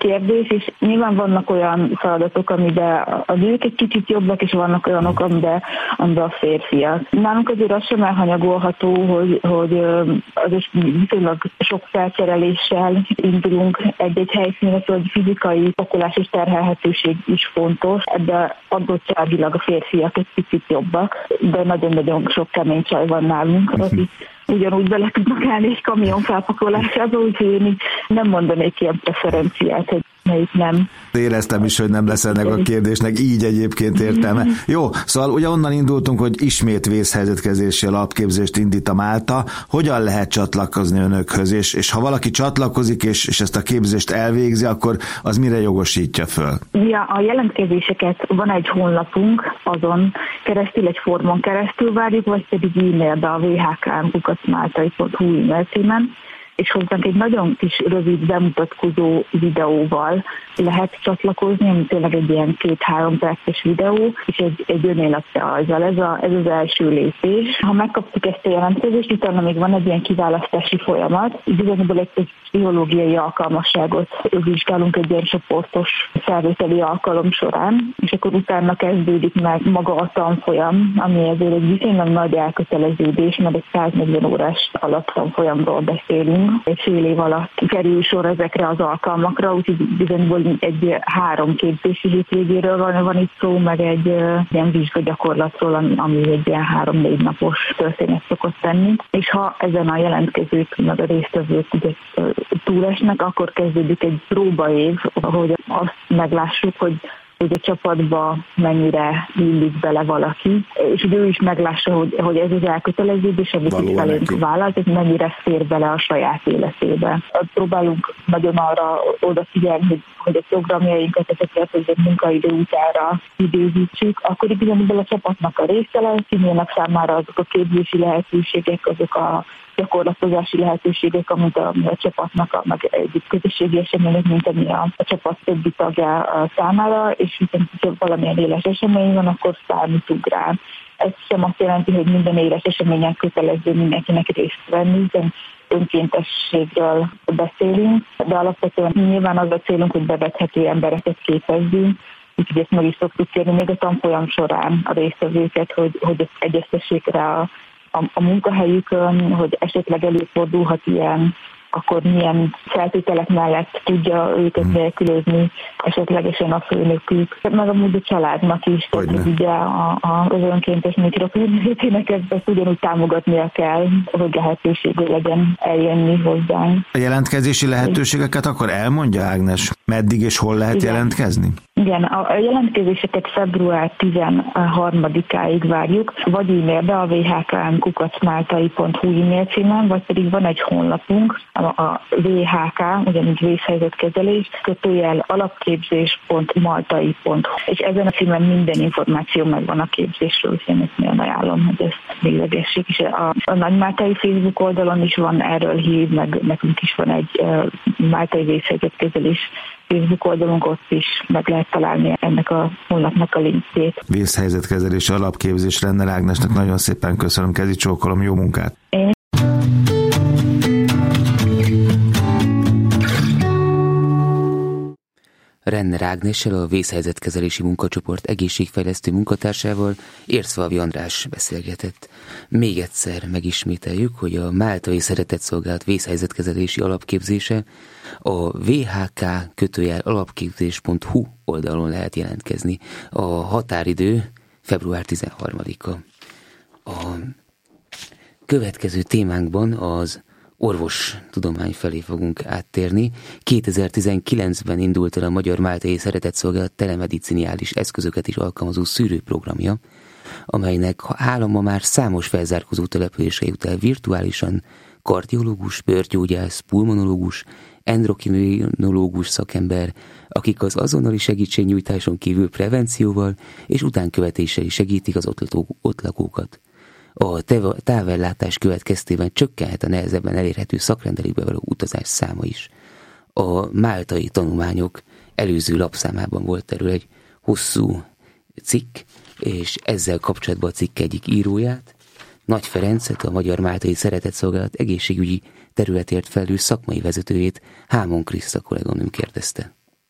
kérdés, és nyilván vannak olyan feladatok, amiben a nők egy kicsit jobbak, és vannak olyanok, amiben a férfiak. Nálunk azért az sem elhanyagolható, hogy azért viszonylag sok felszereléssel indulunk egy-egy helyszínre, szóval egy fizikai pakolás és terhelhetőség is fontos. Ebben adottságilag a férfiak egy picit jobbak, de nagyon-nagyon sok kemény csaj van nálunk, akik ugyanúgy bele tudnak állni egy kamion felpakolásába, úgyhogy én nem mondanék ilyen preferenciát, hogy melyik nem. Éreztem is, hogy nem lesz ennek a kérdésnek így egyébként értelme. Jó, szóval ugye onnan indultunk, hogy ismét vészhelyzetkezelési alapképzést indít a Málta. Hogyan lehet csatlakozni önökhöz, és ha valaki csatlakozik, és ezt a képzést elvégzi, akkor az mire jogosítja föl? Ja, a jelentkezéseket van egy honlapunk, azon keresztül, egy formon keresztül várjuk, vagy pedig e-mailbe a vhkm@maltai.hu e-mail címen, és hozzánk egy nagyon kis rövid bemutatkozó videóval lehet csatlakozni, ami tényleg egy ilyen 2-3 perces videó, és egy önéletrajzzal. Ez az első lépés. Ha megkaptuk ezt a jelentkezést, utána még van egy ilyen kiválasztási folyamat. Igazából egy pszichológiai alkalmasságot vizsgálunk egy ilyen csoportos felvételi alkalom során, és akkor utána kezdődik meg maga a tanfolyam, ami ezért egy viszonylag nagy elköteleződés, mert egy 140 órás alaptanfolyamról beszélünk. Egy fél év alatt kerül sor ezekre az alkalmakra, úgyhogy bizonyból egy 3 képzési hétvégéről van itt szó, meg egy ilyen vizsgagyakorlatról, ami egy ilyen 3-4 napos történet szokott tenni. És ha ezen a jelentkezők, meg a résztvevők ugye túlesnek, akkor kezdődik egy próbaév, hogy azt meglássuk, hogy a csapatba mennyire illik bele valaki, és hogy ő is meglássa, hogy ez az elköteleződés, amit itt felénk vállalt, ez mennyire fér bele a saját életébe. Próbálunk nagyon arra odafigyelni, hogy a programjainkat, ezeket, hogy a munkaidő utára időzítsük, akkor igazából a csapatnak a része lesz, kinyílnak számára azok a képzési lehetőségek, azok a gyakorlatozási lehetőségek, amit a csapatnak, meg egy közösségi események, mint ami a csapat többi tagja számára, és viszont, ha valamilyen éles esemény van, akkor számítunk rá. Ez sem azt jelenti, hogy minden éles eseményen kötelező mindenkinek részt venni, hiszen önkéntességről beszélünk, de alapvetően nyilván az a célunk, hogy bevethető embereket képezzünk, úgyhogy ezt meg is szoktuk kérni még a tanfolyam során a résztvevőket, hogy ezt egyeztessék rá a munkahelyükön, hogy esetleg előfordulhat ilyen, akkor milyen feltételek mellett tudja őket nélkülözni esetlegesen a főnökük, meg amúgy a családnak is, tehát ugye az önkéntes mikrokörnyezetének ezt ugyanúgy támogatnia kell, hogy lehetőség legyen eljönni hozzánk. A jelentkezési lehetőségeket akkor elmondja, Ágnes? Meddig és hol lehet jelentkezni? Igen, a jelentkezéseket február 13-áig várjuk, vagy e-mailbe a vhkm@maltai.hu e-mail címen, vagy pedig van egy honlapunk, a VHK, ugyanígy vészhelyzetkezelés, _alapképzés.maltai.hu. És ezen a címen minden információ megvan a képzésről, úgyhogy ezt nagyon ajánlom, hogy ezt véglegessék. És a Nagymáltai Facebook oldalon is van erről hív, meg nekünk is van egy Máltai vészhelyzetkezelés Facebook oldalunk, ott is meg lehet találni ennek a honlapnak a linkjét. Vészhelyzetkezelés alapképzés, Renner Ágnesnek nagyon szépen köszönöm, kezi csókolom, jó munkát! Renner Ágnessel, a vészhelyzetkezelési munkacsoport egészségfejlesztő munkatársával, Érszfalvi András beszélgetett. Még egyszer megismételjük, hogy a Máltai Szeretetszolgálat vészhelyzetkezelési alapképzése a vhk-alapképzés.hu oldalon lehet jelentkezni. A határidő február 13-a. A következő témánkban az orvostudomány felé fogunk áttérni. 2019-ben indult el a Magyar Máltai Szeretetszolgálat telemediciniális eszközöket is alkalmazó szűrőprogramja, amelynek állama már számos felzárkózó településre jut el virtuálisan kardiológus, bőrgyógyász, pulmonológus, endokrinológus szakember, akik az azonnali segítségnyújtáson kívül prevencióval és utánkövetéssel is segítik az ott lakókat. A távellátás következtében csökkenhet a nehezebben elérhető szakrendelőkbe való utazás száma is. A máltai tanulmányok előző lapszámában volt erről egy hosszú cikk, és ezzel kapcsolatban a cikk egyik íróját, Nagy Ferencet, a Magyar Máltai Szeretetszolgálat egészségügyi területért felelős szakmai vezetőjét, Hámon Kriszta kolléganőm kérdezte.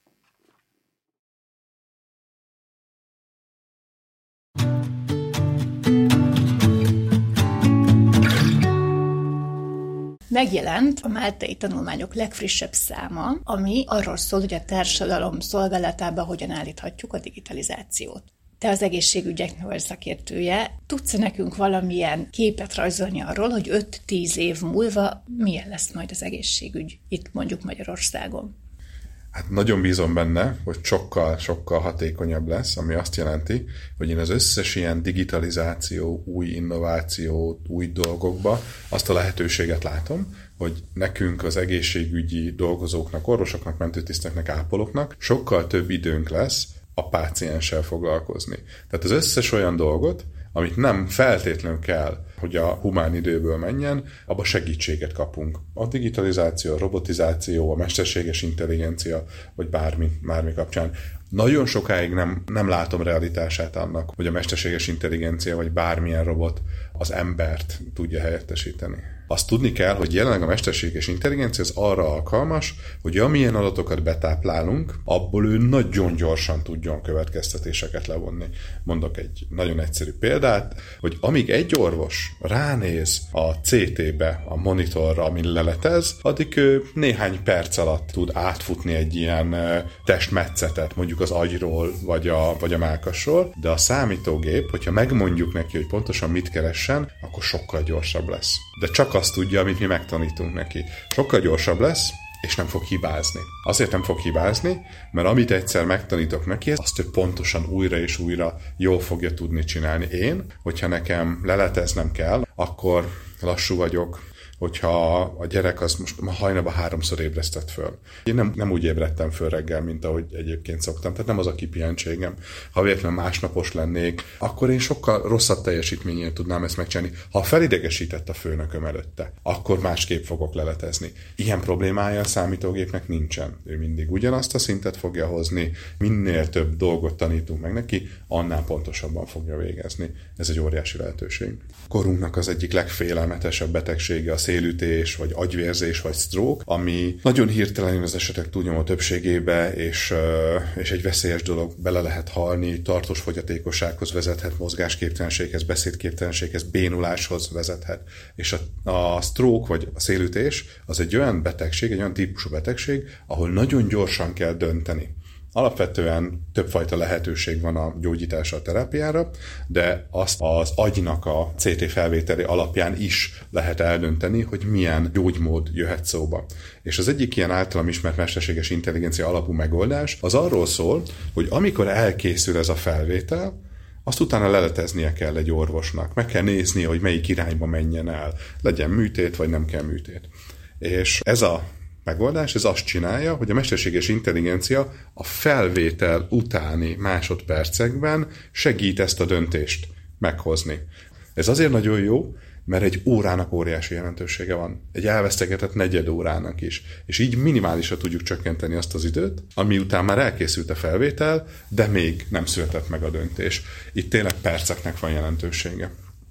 Megjelent a máltai tanulmányok legfrissebb száma, ami arról szól, hogy a társadalom szolgálatába hogyan állíthatjuk a digitalizációt. Te az egészségügyeknek vagy szakértője, tudsz nekünk valamilyen képet rajzolni arról, hogy 5-10 év múlva milyen lesz majd az egészségügy itt mondjuk Magyarországon? Hát nagyon bízom benne, hogy sokkal hatékonyabb lesz, ami azt jelenti, hogy én az összes ilyen digitalizáció, új innováció, új dolgokba azt a lehetőséget látom, hogy nekünk az egészségügyi dolgozóknak, orvosoknak, mentőtiszteknek, ápolóknak sokkal több időnk lesz a pácienssel foglalkozni. Tehát az összes olyan dolgot, amit nem feltétlenül kell, hogy a humán időből menjen, abba segítséget kapunk. A digitalizáció, a robotizáció, a mesterséges intelligencia, vagy bármi kapcsán. Nagyon sokáig nem látom realitását annak, hogy a mesterséges intelligencia, vagy bármilyen robot az embert tudja helyettesíteni. Azt tudni kell, hogy jelenleg a mesterséges intelligencia az arra alkalmas, hogy amilyen adatokat betáplálunk, abból ő nagyon gyorsan tudjon következtetéseket levonni. Mondok egy nagyon egyszerű példát, hogy amíg egy orvos ránéz a CT-be, a monitorra, amin leletez, addig ő néhány perc alatt tud átfutni egy ilyen testmetszetet, mondjuk az agyról, vagy a mellkasról, de a számítógép, hogyha megmondjuk neki, hogy pontosan mit keressen, akkor sokkal gyorsabb lesz. De csak azt tudja, amit mi megtanítunk neki. Sokkal gyorsabb lesz, és nem fog hibázni. Azért nem fog hibázni, mert amit egyszer megtanítok neki, azt ő pontosan újra és újra jól fogja tudni csinálni. Én, hogyha nekem leleteznem kell, akkor lassú vagyok, hogyha a gyerek az most hajnalban 3-szor ébresztett föl. Én nem úgy ébredtem föl reggel, mint ahogy egyébként szoktam, tehát nem az a kipihentségem. Ha véletlenül másnapos lennék, akkor én sokkal rosszabb teljesítményen tudnám ezt megcsinálni. Ha felidegesített a főnököm előtte, akkor másképp fogok leletezni. Ilyen problémája a számítógépnek nincsen. Ő mindig ugyanazt a szintet fogja hozni, minél több dolgot tanítunk meg neki, annál pontosabban fogja végezni. Ez egy óriási lehetőség. Korunknak az egyik legfélelmetesebb betegsége a szélütés, vagy agyvérzés, vagy stroke, ami nagyon hirtelen az esetek túlnyomó többségébe, és egy veszélyes dolog, bele lehet halni, tartós fogyatékossághoz vezethet, mozgásképtelenséghez, beszédképtelenséghez, bénuláshoz vezethet. És a stroke, vagy a szélütés az egy olyan betegség, egy olyan típusú betegség, ahol nagyon gyorsan kell dönteni. Alapvetően többfajta lehetőség van a gyógyításra, a terápiára, de azt az agynak a CT felvételi alapján is lehet eldönteni, hogy milyen gyógymód jöhet szóba. És az egyik ilyen általam ismert mesterséges intelligencia alapú megoldás az arról szól, hogy amikor elkészül ez a felvétel, azt utána leleteznie kell egy orvosnak. Meg kell néznie, hogy melyik irányba menjen el. Legyen műtét, vagy nem kell műtét. És ez a megoldás, ez azt csinálja, hogy a mesterséges intelligencia a felvétel utáni másodpercekben segít ezt a döntést meghozni. Ez azért nagyon jó, mert egy órának óriási jelentősége van. Egy elvesztegetett negyed órának is. És így minimálisra tudjuk csökkenteni azt az időt, ami után már elkészült a felvétel, de még nem született meg a döntés. Itt tényleg perceknek van jelentősége.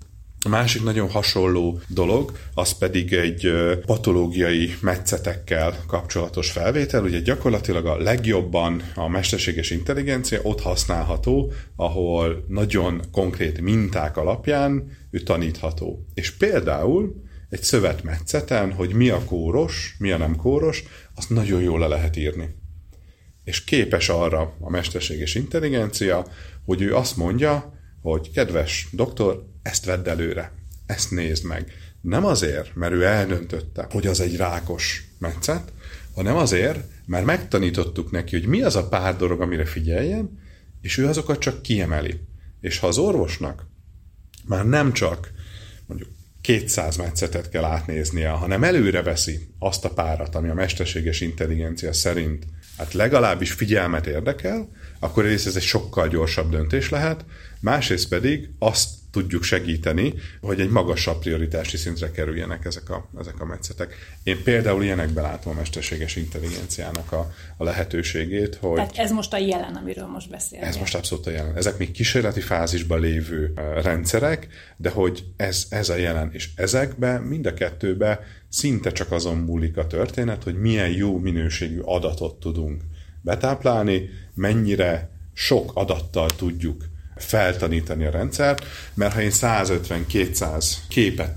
A másik nagyon hasonló dolog, az pedig egy patológiai metszetekkel kapcsolatos felvétel. Ugye gyakorlatilag a legjobban a mesterséges intelligencia ott használható, ahol nagyon konkrét minták alapján ő tanítható. És például egy szövetmetszeten, hogy mi a kóros, mi a nem kóros, azt nagyon jól le lehet írni. És képes arra a mesterséges intelligencia, hogy ő azt mondja, hogy kedves doktor, ezt vedd előre, ezt nézd meg. Nem azért, mert ő eldöntötte, hogy az egy rákos metszet, hanem azért, mert megtanítottuk neki, hogy mi az a pár dolog, amire figyeljen, és ő azokat csak kiemeli. És ha az orvosnak már nem csak mondjuk 200 metszetet kell átnéznie, hanem előre veszi azt a párat, ami a mesterséges intelligencia szerint hát legalábbis figyelmet érdekel, akkor egyrészt ez egy sokkal gyorsabb döntés lehet, másrészt pedig azt tudjuk segíteni, hogy egy magasabb prioritási szintre kerüljenek ezek a metszetek. Én például ilyenekben látom a mesterséges intelligenciának a lehetőségét, hogy... Tehát ez most a jelen, amiről most beszélünk. Ez most abszolút a jelen. Ezek még kísérleti fázisban lévő rendszerek, de hogy ez a jelen. És ezekben, mind a kettőben szinte csak azon múlik a történet, hogy milyen jó minőségű adatot tudunk betáplálni, mennyire sok adattal tudjuk feltanítani a rendszert, mert ha én 150-200 képet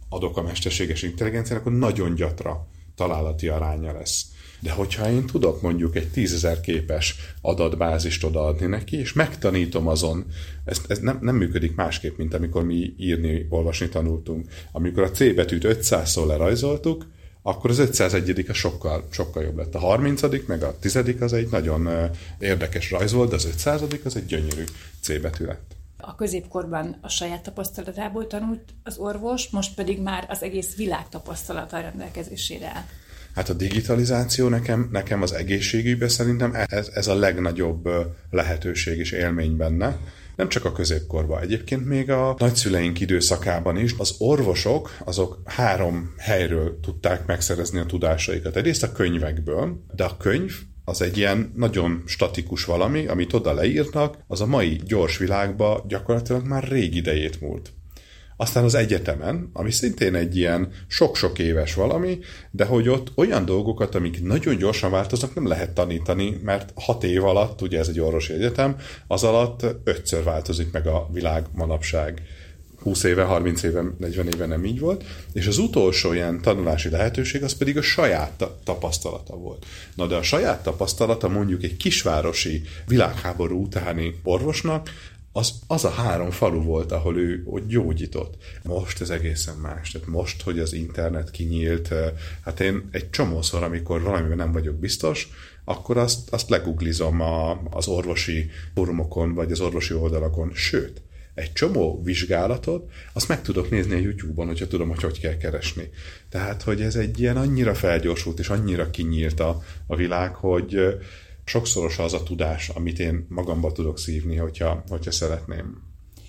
adok a mesterséges intelligenciának, akkor nagyon gyatra találati aránya lesz. De hogyha én tudok mondjuk egy 10 000 képes adatbázist odaadni neki, és megtanítom azon, ez nem működik másképp, mint amikor mi írni, olvasni tanultunk. Amikor a C betűt 500-szor lerajzoltuk, akkor az 501. sokkal jobb lett. A 30. meg a 10. az egy nagyon érdekes rajz volt, de az 500. az egy gyönyörű C betű lett. A középkorban a saját tapasztalatából tanult az orvos, most pedig már az egész világ tapasztalata rendelkezésére áll. Hát a digitalizáció nekem az egészségügyben szerintem ez a legnagyobb lehetőség és élmény benne. Nem csak a középkorban, egyébként még a nagyszüleink időszakában is az orvosok azok 3 helyről tudták megszerezni a tudásaikat. Egyrészt a könyvekből, de a könyv az egy ilyen nagyon statikus valami, amit oda leírnak, az a mai gyors világban gyakorlatilag már rég idejét múlt. Aztán az egyetemen, ami szintén egy ilyen sok-sok éves valami, de hogy ott olyan dolgokat, amik nagyon gyorsan változnak, nem lehet tanítani, mert 6 év alatt, ugye ez egy orvosi egyetem, az alatt 5-ször változik meg a világ manapság. 20 éve, 30 éve, 40 éve nem így volt, és az utolsó ilyen tanulási lehetőség az pedig a saját tapasztalata volt. Na de a saját tapasztalata mondjuk egy kisvárosi világháború utáni orvosnak, az a 3 falu volt, ahol ő gyógyított. Most ez egészen más. Tehát most, hogy az internet kinyílt, hát én egy csomószor, amikor valamiben nem vagyok biztos, akkor azt leguglizom az orvosi fórumokon, vagy az orvosi oldalakon. Sőt, egy csomó vizsgálatot, azt meg tudok nézni a YouTube-on, hogyha tudom, hogy kell keresni. Tehát, hogy ez egy ilyen annyira felgyorsult, és annyira kinyílt a világ, hogy sokszoros az a tudás, amit én magamba tudok szívni, hogyha szeretném.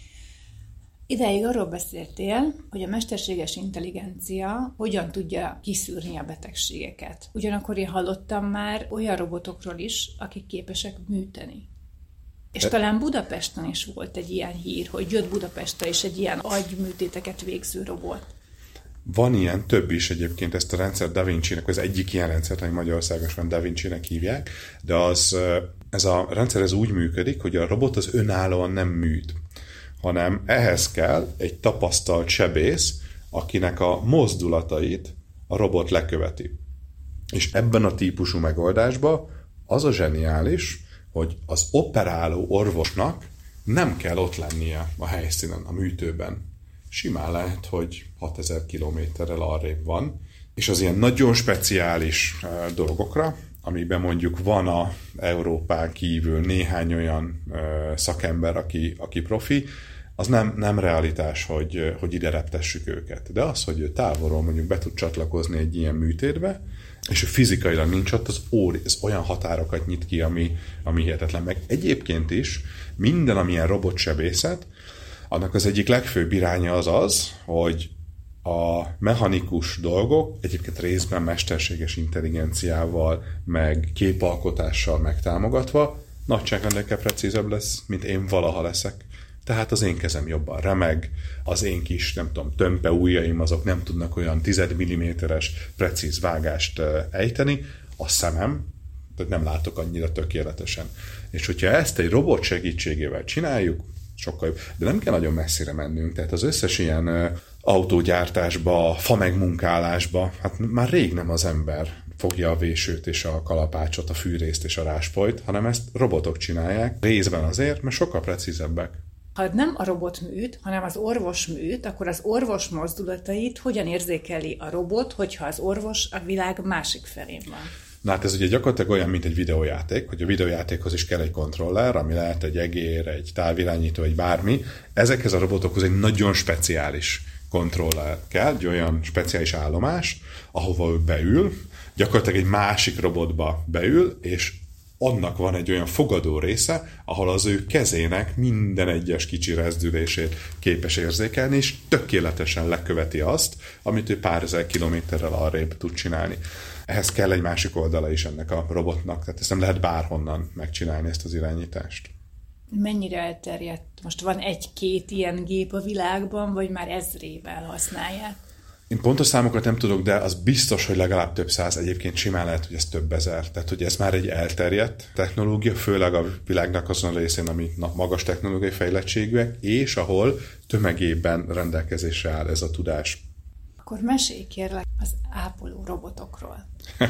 Idáig arról beszéltél, hogy a mesterséges intelligencia hogyan tudja kiszűrni a betegségeket. Ugyanakkor én hallottam már olyan robotokról is, akik képesek műteni. És talán Budapesten is volt egy ilyen hír, hogy jött Budapestre is egy ilyen agyműtéteket végző robot. Van ilyen, több is egyébként, ezt a rendszer Da Vinci-nek, az egyik ilyen rendszer, ami Magyarországon Da Vinci-nek hívják, de ez a rendszer ez úgy működik, hogy a robot az önállóan nem műt, hanem ehhez kell egy tapasztalt sebész, akinek a mozdulatait a robot leköveti. És ebben a típusú megoldásban az a zseniális, hogy az operáló orvosnak nem kell ott lennie a helyszínen, a műtőben. Simán lehet, hogy 6000 kilométerrel arrébb van, és az ilyen nagyon speciális dolgokra, amiben mondjuk van a Európán kívül néhány olyan szakember, aki profi, az nem realitás, hogy ide reptessük őket. De az, hogy ő távolról mondjuk be tud csatlakozni egy ilyen műtétbe, és ő fizikailag nincs ott, ez olyan határokat nyit ki, ami hihetetlen. Meg egyébként is minden, amilyen robotsebészet, annak az egyik legfőbb iránya az, hogy a mechanikus dolgok egyébként részben mesterséges intelligenciával, meg képalkotással megtámogatva nagyságrendekkel precízebb lesz, mint én valaha leszek. Tehát az én kezem jobban remeg, az én kis, nem tudom, tömpe ujjaim azok nem tudnak olyan 10 mm-es precíz vágást ejteni, a szemem, tehát nem látok annyira tökéletesen. És hogyha ezt egy robot segítségével csináljuk, sokkal jobb. De nem kell nagyon messzire mennünk, tehát az összes ilyen autógyártásba, fa megmunkálásba, hát már rég nem az ember fogja a vésőt és a kalapácsot, a fűrészt és a ráspolyt, hanem ezt robotok csinálják, részben azért, mert sokkal precízebbek. Ha nem a robot műt, hanem az orvos műt, akkor az orvos mozdulatait hogyan érzékeli a robot, hogyha az orvos a világ másik felén van? Na hát ez ugye gyakorlatilag olyan, mint egy videójáték, hogy a videójátékhoz is kell egy kontroller, ami lehet egy egér, egy távirányító, egy bármi. Ezekhez a robotokhoz egy nagyon speciális kontroller kell, egy olyan speciális állomás, ahova ő beül, gyakorlatilag egy másik robotba beül, és annak van egy olyan fogadó része, ahol az ő kezének minden egyes kicsi rezdülését képes érzékelni, és tökéletesen leköveti azt, amit ő pár ezer kilométerrel arrébb tud csinálni. Ehhez kell egy másik oldala is ennek a robotnak, tehát ezt nem lehet bárhonnan megcsinálni, ezt az irányítást. Mennyire elterjedt? Most van 1-2 ilyen gép a világban, vagy már ezrével használják? Én pontos számokat nem tudok, de az biztos, hogy legalább több száz, egyébként simán lehet, hogy ez több ezer. Tehát, hogy ez már egy elterjedt technológia, főleg a világnak azon a részén, ami magas technológiai fejlettségűek, és ahol tömegében rendelkezésre áll ez a tudás. Akkor mesélj kérlek az ápoló robotokról.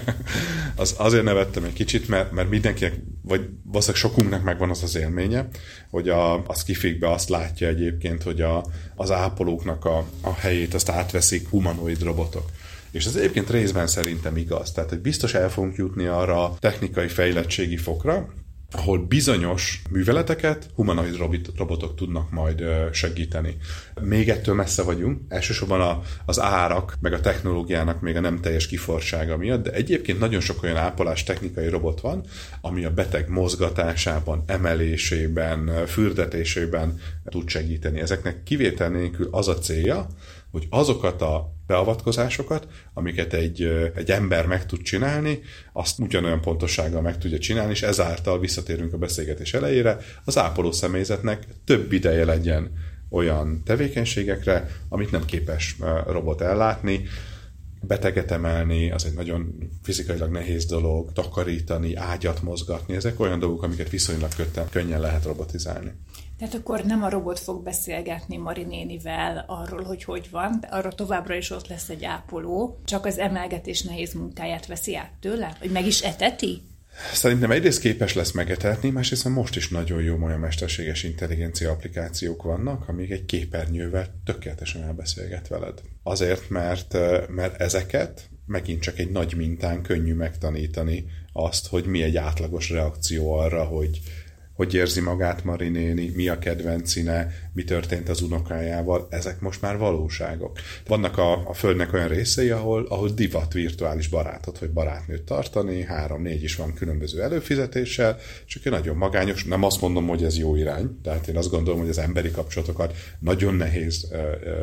Azért nevettem egy kicsit, mert mindenkinek, vagy valószínűleg sokunknak megvan az élménye, hogy a sci-fikbe azt látja egyébként, hogy az ápolóknak a helyét azt átveszik humanoid robotok. És ez egyébként részben szerintem igaz. Tehát, hogy biztos el fogunk jutni arra a technikai fejlettségi fokra, ahol bizonyos műveleteket humanoid robotok tudnak majd segíteni. Még ettől messze vagyunk, elsősorban az árak, meg a technológiának még a nem teljes kiforsága miatt, de egyébként nagyon sok olyan ápolás technikai robot van, ami a beteg mozgatásában, emelésében, fürdetésében tud segíteni. Ezeknek kivétel nélkül az a célja, hogy azokat a beavatkozásokat, amiket egy ember meg tud csinálni, azt ugyanolyan pontossággal meg tudja csinálni, és ezáltal visszatérünk a beszélgetés elejére, az ápoló személyzetnek több ideje legyen olyan tevékenységekre, amit nem képes robot ellátni. Beteget emelni, az egy nagyon fizikailag nehéz dolog, takarítani, ágyat mozgatni, ezek olyan dolgok, amiket viszonylag könnyen lehet robotizálni. Tehát akkor nem a robot fog beszélgetni Mari nénivel arról, hogy van, de arra továbbra is ott lesz egy ápoló, csak az emelgetés nehéz munkáját veszi át tőle? Hogy meg is eteti? Szerintem egyrészt képes lesz megetetni, másrészt most is nagyon jó olyan mesterséges intelligencia applikációk vannak, amik egy képernyővel tökéletesen elbeszélget veled. Azért, mert ezeket megint csak egy nagy mintán könnyű megtanítani azt, hogy mi egy átlagos reakció arra, hogy érzi magát Mari néni, mi a kedvenc színe, mi történt az unokájával, ezek most már valóságok. Vannak a Földnek olyan részei, ahol divat virtuális barátot vagy barátnőt tartani, 3-4 is van különböző előfizetéssel, csak egy nagyon magányos, nem azt mondom, hogy ez jó irány, tehát én azt gondolom, hogy az emberi kapcsolatokat nagyon nehéz,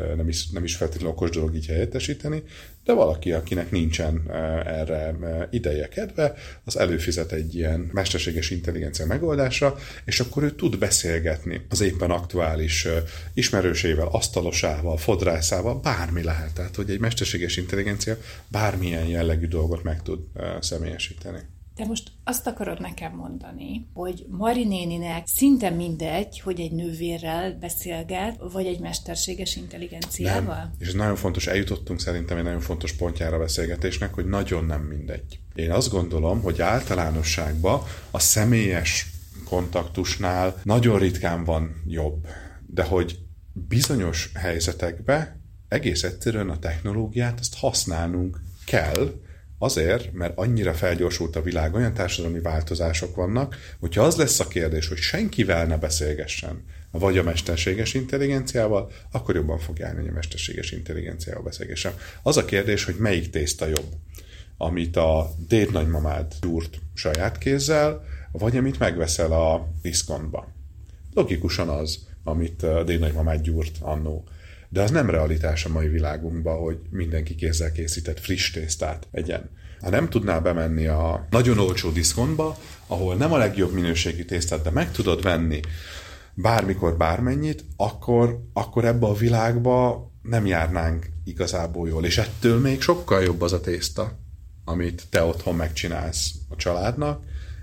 nem is feltétlenül okos dolog így helyettesíteni, de valaki, akinek nincsen erre ideje, kedve, az előfizet egy ilyen mesterséges intelligencia megoldásra, és akkor ő tud beszélgetni az éppen aktuális ismerősével, asztalosával, fodrászával, bármi lehet. Tehát, hogy egy mesterséges intelligencia bármilyen jellegű dolgot meg tud személyesíteni. Te most azt akarod nekem mondani, hogy Mari néninek szinte mindegy, hogy egy nővérrel beszélget, vagy egy mesterséges intelligenciával? Nem. És ez nagyon fontos, eljutottunk szerintem egy nagyon fontos pontjára a beszélgetésnek, hogy nagyon nem mindegy. Én azt gondolom, hogy általánosságban a személyes kontaktusnál nagyon ritkán van jobb, de hogy bizonyos helyzetekben egész egyszerűen a technológiát azt használnunk kell, azért, mert annyira felgyorsult a világ, olyan társadalmi változások vannak, hogyha az lesz a kérdés, hogy senkivel ne beszélgessen, vagy a mesterséges intelligenciával, akkor jobban fog járni, hogy a mesterséges intelligenciával beszélgessen. Az a kérdés, hogy melyik tészta jobb, amit a dédnagymamád gyúrt saját kézzel, vagy amit megveszel a diszkontba. Logikusan az, amit a dédnagymamád gyúrt annó. De az nem realitás a mai világunkban, hogy mindenki kézzel készített friss tésztát egyen. Ha nem tudnál bemenni a nagyon olcsó diszkontba, ahol nem a legjobb minőségű tésztát, de meg tudod venni bármikor, bármennyit, akkor ebbe a világba nem járnánk igazából jól. És ettől még sokkal jobb az a tészta, amit te otthon megcsinálsz a családnak,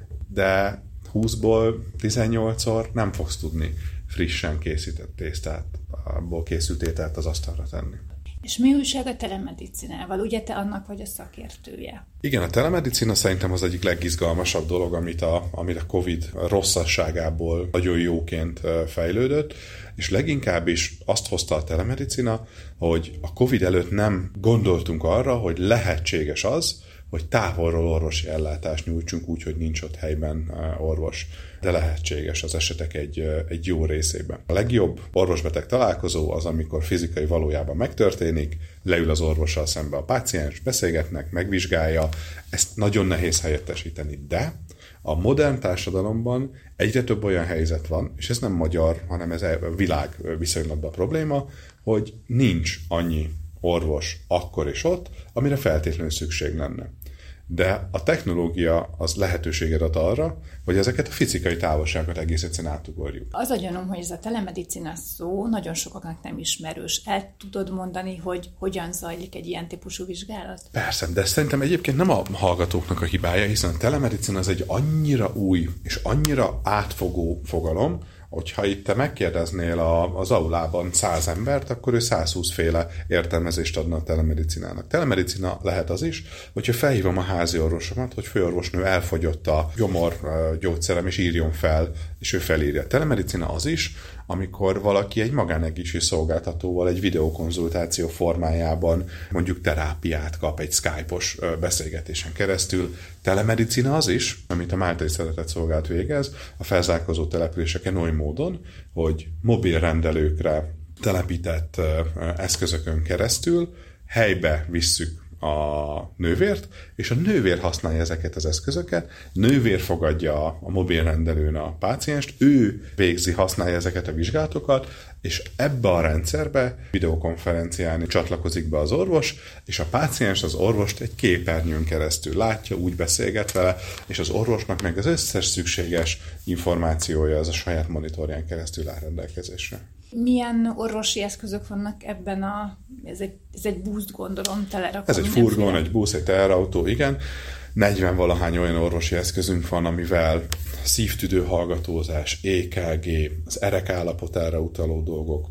de 20-ból 18-szor nem fogsz tudni frissen készített tésztát, abból készült ételt az asztalra tenni. És mi újság a telemedicinával? Ugye te annak vagy a szakértője? Igen, a telemedicina szerintem az egyik legizgalmasabb dolog, amit a Covid rosszasságából nagyon jóként fejlődött, és leginkább is azt hozta a telemedicina, hogy a Covid előtt nem gondoltunk arra, hogy lehetséges az, hogy távolról orvosi ellátást nyújtsunk úgy, hogy nincs ott helyben orvos. De lehetséges az esetek egy jó részében. A legjobb orvos-beteg találkozó az, amikor fizikai valójában megtörténik, leül az orvossal szembe a páciens, beszélgetnek, megvizsgálja, ezt nagyon nehéz helyettesíteni, de a modern társadalomban egyre több olyan helyzet van, és ez nem magyar, hanem ez a világ viszonylatban probléma, hogy nincs annyi orvos akkor és ott, amire feltétlenül szükség lenne. De a technológia az lehetőséget ad arra, hogy ezeket a fizikai távolságokat egész egyszerűen átugorjuk. Az a gyanúm, hogy ez a telemedicina szó nagyon sokaknak nem ismerős. El tudod mondani, hogy hogyan zajlik egy ilyen típusú vizsgálat? Persze, de szerintem egyébként nem a hallgatóknak a hibája, hiszen a telemedicina az egy annyira új és annyira átfogó fogalom, Hogyha itt te megkérdeznél az aulában 100 embert, akkor ő 120 féle értelmezést adna a telemedicinának. Telemedicina lehet az is, hogyha felhívom a házi orvosomat, hogy főorvosnő elfogyott a gyomor gyógyszerem, és írjon fel, és ő felírja. Telemedicina az is, amikor valaki egy magánegészségügyi szolgáltatóval egy videokonzultáció formájában mondjuk terápiát kap egy Skype-os beszélgetésen keresztül. Telemedicina az is, amit a Máltai Szeretett Szolgálat végez a felzárkózó településeken oly módon, hogy mobil rendelőkre telepített eszközökön keresztül helybe visszük a nővért, és a nővér használja ezeket az eszközöket, nővér fogadja a mobilrendelőn a pácienst, ő használja ezeket a vizsgálatokat, és ebbe a rendszerbe videokonferencián csatlakozik be az orvos, és a páciens az orvost egy képernyőn keresztül látja, úgy beszélget vele, és az orvosnak meg az összes szükséges információja az a saját monitorján keresztül áll rendelkezésre. Milyen orvosi eszközök vannak ebben ez egy busz, gondolom, telerakva? Ez egy furgon, egy busz, egy teherautó, igen. 40-valahány olyan orvosi eszközünk van, amivel szívtüdő hallgatózás, EKG, az erek állapotára utaló dolgok,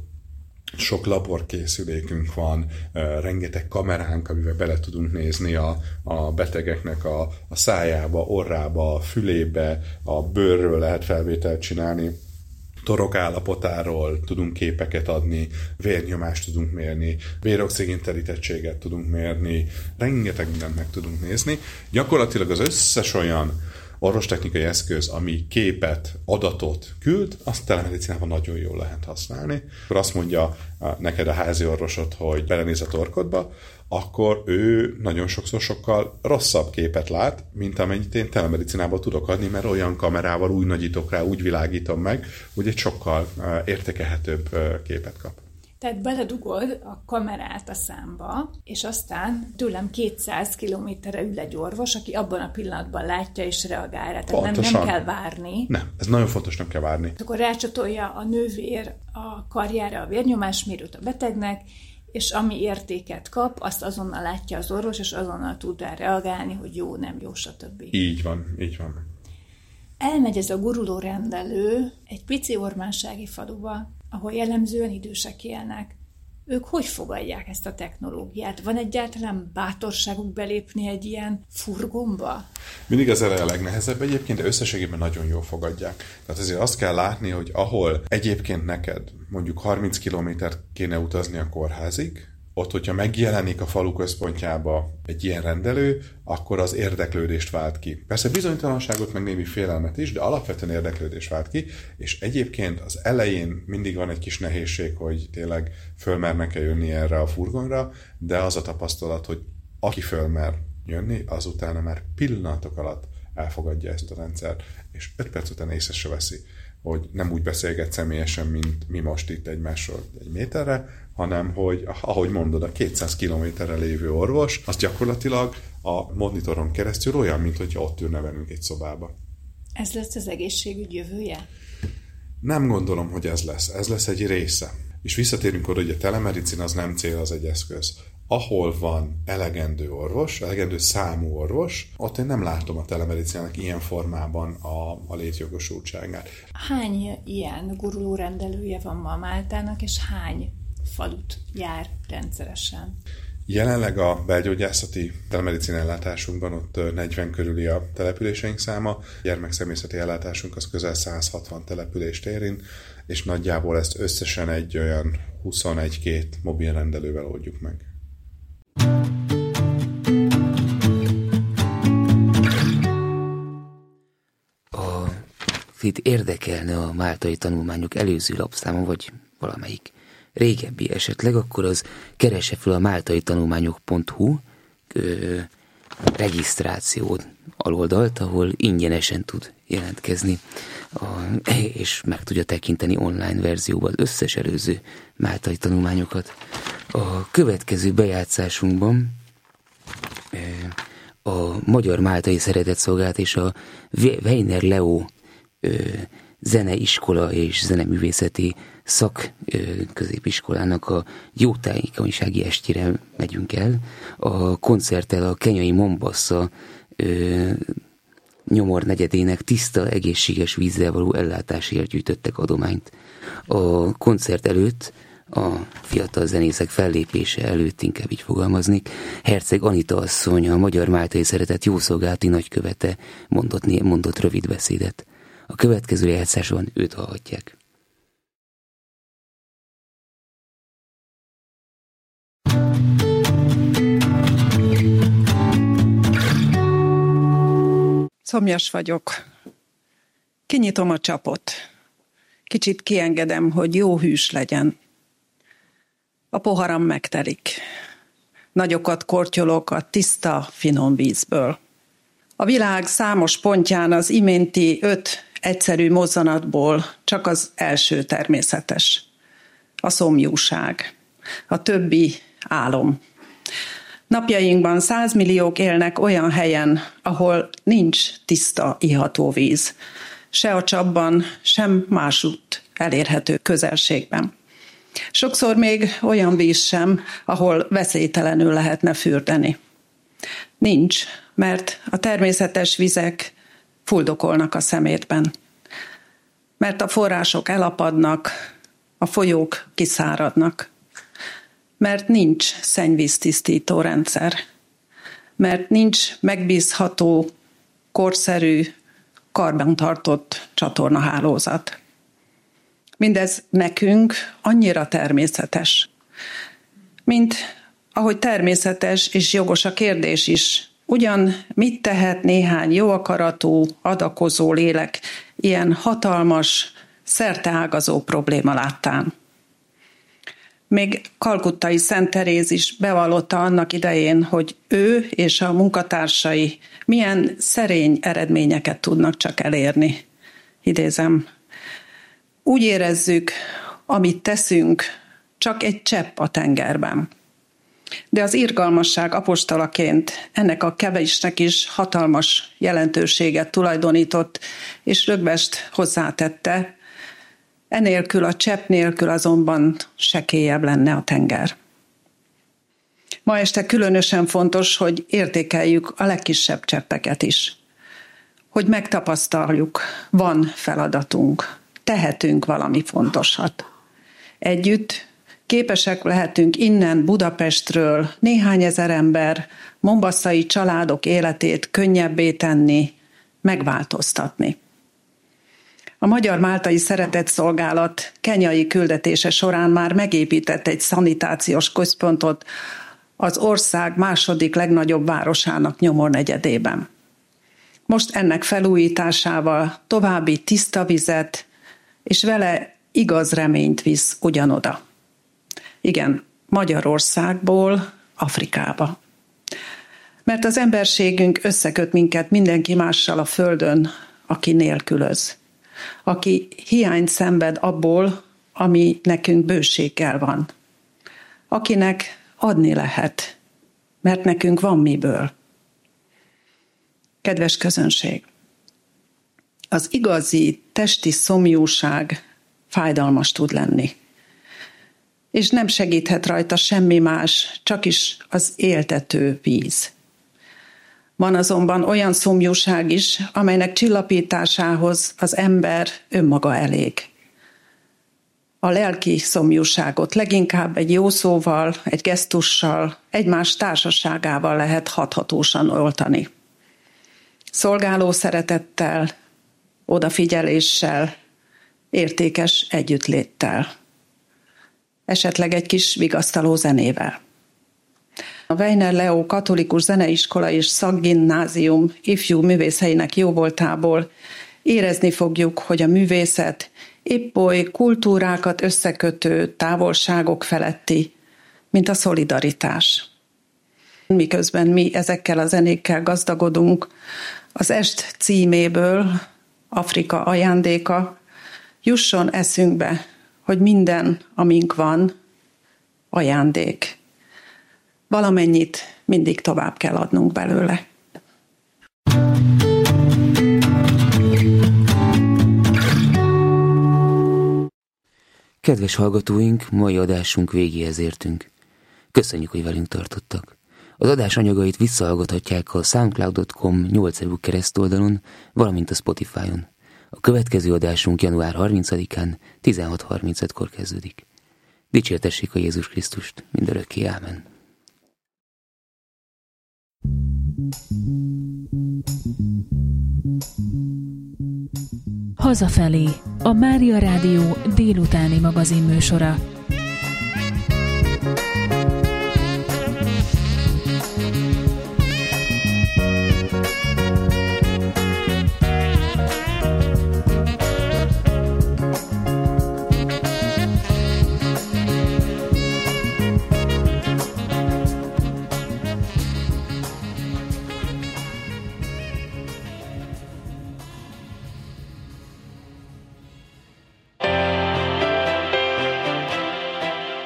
sok laborkészülékünk van, rengeteg kameránk, amivel bele tudunk nézni a betegeknek a szájába, orrába, a fülébe, a bőrről lehet felvételt csinálni, torok állapotáról tudunk képeket adni, vérnyomást tudunk mérni, véroxigén telítettséget tudunk mérni, rengeteg mindent meg tudunk nézni. Gyakorlatilag az összes olyan orvostechnikai eszköz, ami képet, adatot küld, azt telemedicinában nagyon jól lehet használni. Akkor azt mondja neked a házi orvosod, hogy belenéz a torkodba, akkor ő nagyon sokszor sokkal rosszabb képet lát, mint amennyit én telemedicinában tudok adni, mert olyan kamerával úgy nagyítok rá, úgy világítom meg, hogy egy sokkal értékelhetőbb képet kap. Tehát beledugod a kamerát a számba, és aztán tőlem 200 kilométerre ül egy orvos, aki abban a pillanatban látja és reagál rá. Tehát nem kell várni. Nem, ez nagyon fontos, nem kell várni. Akkor rácsatolja a nővér a karjára a vérnyomásmérőt a betegnek, és ami értéket kap, azt azonnal látja az orvos, és azonnal tud rá reagálni, hogy jó, nem jó, stb. Így van, így van. Elmegy ez a guruló rendelő egy pici ormánsági faluba, ahol jellemzően idősek élnek. Ők hogy fogadják ezt a technológiát? Van egyáltalán bátorságuk belépni egy ilyen furgonba? Mindig az eleje a legnehezebb egyébként, de összességében nagyon jól fogadják. Tehát azért azt kell látni, hogy ahol egyébként neked mondjuk 30 kilométert kéne utazni a kórházig, ott, hogyha megjelenik a falu központjába egy ilyen rendelő, akkor az érdeklődést vált ki. Persze bizonytalanságot, meg némi félelmet is, de alapvetően érdeklődést vált ki, és egyébként az elején mindig van egy kis nehézség, hogy tényleg fölmernek-e jönni erre a furgonra, de az a tapasztalat, hogy aki fölmer jönni, azutána már pillanatok alatt elfogadja ezt a rendszert, és 5 perc után észre se veszi, hogy nem úgy beszélget személyesen, mint mi most itt egymásról egy méterre, hanem hogy, ahogy mondod, a 200 kilométerre lévő orvos, az gyakorlatilag a monitoron keresztül olyan, mint hogyha ott ülne velünk egy szobába. Ez lesz az egészségügy jövője? Nem gondolom, hogy ez lesz. Ez lesz egy része. És visszatérünk oda, hogy a telemedicina az nem cél, az egy eszköz. Ahol van elegendő orvos, elegendő számú orvos, ott én nem látom a telemedicinának ilyen formában a létjogosultságát. Hány ilyen guruló rendelője van ma Máltának, és hány falut jár rendszeresen? Jelenleg a belgyógyászati telemedicina ellátásunkban ott 40 körüli a településeink száma, gyermekszemélyzeti ellátásunk az közel 160 települést érint, és nagyjából ezt összesen egy olyan 21-2 mobil rendelővel oldjuk meg. Itt érdekelne a máltai tanulmányok előző lapszáma, vagy valamelyik régebbi esetleg, akkor az keresse fel a máltaitanulmányok.hu regisztráció aloldalt, ahol ingyenesen tud jelentkezni, és meg tudja tekinteni online verzióban az összes előző máltai tanulmányokat. A következő bejátszásunkban a Magyar Máltai Szeretett Szolgálat és a Weiner Leo zeneiskola és zeneművészeti szakközépiskolának a jótájékonysági estjére megyünk el. A koncerttel a kenyai Mombassa Nyomor negyedének tiszta, egészséges vízzel való ellátásért gyűjtöttek adományt. A koncert előtt, a fiatal zenészek fellépése előtt, inkább így fogalmaznék, Herceg Anita asszony, a Magyar Máltai Szeretet jószolgálati nagykövete mondott rövid beszédet. A következő játszáson őt hallhatják. Szomjas vagyok. Kinyitom a csapot. Kicsit kiengedem, hogy jó hűs legyen. A poharam megtelik. Nagyokat kortyolok a tiszta, finom vízből. A világ számos pontján az iménti 5 egyszerű mozzanatból csak az első természetes. A szomjúság. A többi álom. Napjainkban 100 milliók élnek olyan helyen, ahol nincs tiszta, iható víz. Se a csapban, sem másutt elérhető közelségben. Sokszor még olyan víz sem, ahol veszélytelenül lehetne fürdeni. Nincs, mert a természetes vizek fuldokolnak a szemétben. Mert a források elapadnak, a folyók kiszáradnak. Mert nincs szennyvíztisztító rendszer. Mert nincs megbízható, korszerű, karbantartott csatornahálózat. Mindez nekünk annyira természetes, mint ahogy természetes és jogos a kérdés is. Ugyan mit tehet néhány jó akaratú, adakozó lélek ilyen hatalmas, szerteágazó probléma láttán? Még kalkuttai Szent Teréz is bevallotta annak idején, hogy ő és a munkatársai milyen szerény eredményeket tudnak csak elérni. Idézem, úgy érezzük, amit teszünk, csak egy csepp a tengerben. De az irgalmasság apostolaként ennek a kevésnek is hatalmas jelentőséget tulajdonított, és rögvest hozzátette, enélkül a csepp nélkül azonban sekélyebb lenne a tenger. Ma este különösen fontos, hogy értékeljük a legkisebb cseppeket is. Hogy megtapasztaljuk, van feladatunk, tehetünk valami fontosat. Együtt képesek lehetünk innen Budapestről néhány ezer ember, mombaszai családok életét könnyebbé tenni, megváltoztatni. A Magyar Máltai Szeretetszolgálat kenyai küldetése során már megépített egy szanitációs központot az ország második legnagyobb városának Nyomor negyedében. Most ennek felújításával további tiszta vizet és vele igaz reményt visz ugyanoda. Igen, Magyarországból Afrikába. Mert az emberségünk összeköt minket mindenki mással a földön, aki nélkülöz. Aki hiányt szenved abból, ami nekünk bőséggel van. Akinek adni lehet, mert nekünk van miből. Kedves közönség! Az igazi testi szomjúság fájdalmas tud lenni. És nem segíthet rajta semmi más, csak is az éltető víz. Van azonban olyan szomjúság is, amelynek csillapításához az ember önmaga elég. A lelki szomjúságot leginkább egy jó szóval, egy gesztussal, egymás társaságával lehet hathatósan oltani. Szolgáló szeretettel, odafigyeléssel, értékes együttléttel. Esetleg egy kis vigasztaló zenével. A Weiner Leo Katolikus Zeneiskola és Szakgimnázium ifjú művészeinek jóvoltából érezni fogjuk, hogy a művészet épp oly kultúrákat összekötő távolságok feletti, mint a szolidaritás. Miközben mi ezekkel a zenékkel gazdagodunk, az est címéből, Afrika ajándéka, jusson eszünkbe, hogy minden, amink van, ajándék. Valamennyit mindig tovább kell adnunk belőle. Kedves hallgatóink, mai adásunk végéhez értünk. Köszönjük, hogy velünk tartottak. Az adás anyagait visszahallgathatják a soundcloud.com 8 keresztoldalon, valamint a Spotify-on. A következő adásunk január 30-án 16:35-kor kezdődik. Dicsértessék a Jézus Krisztust, mindörökké, ámen. Hazafelé, a Mária Rádió délutáni magazinműsora.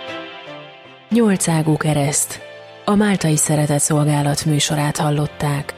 Nyolcágú kereszt. A Máltai Szeretetszolgálat műsorát hallották.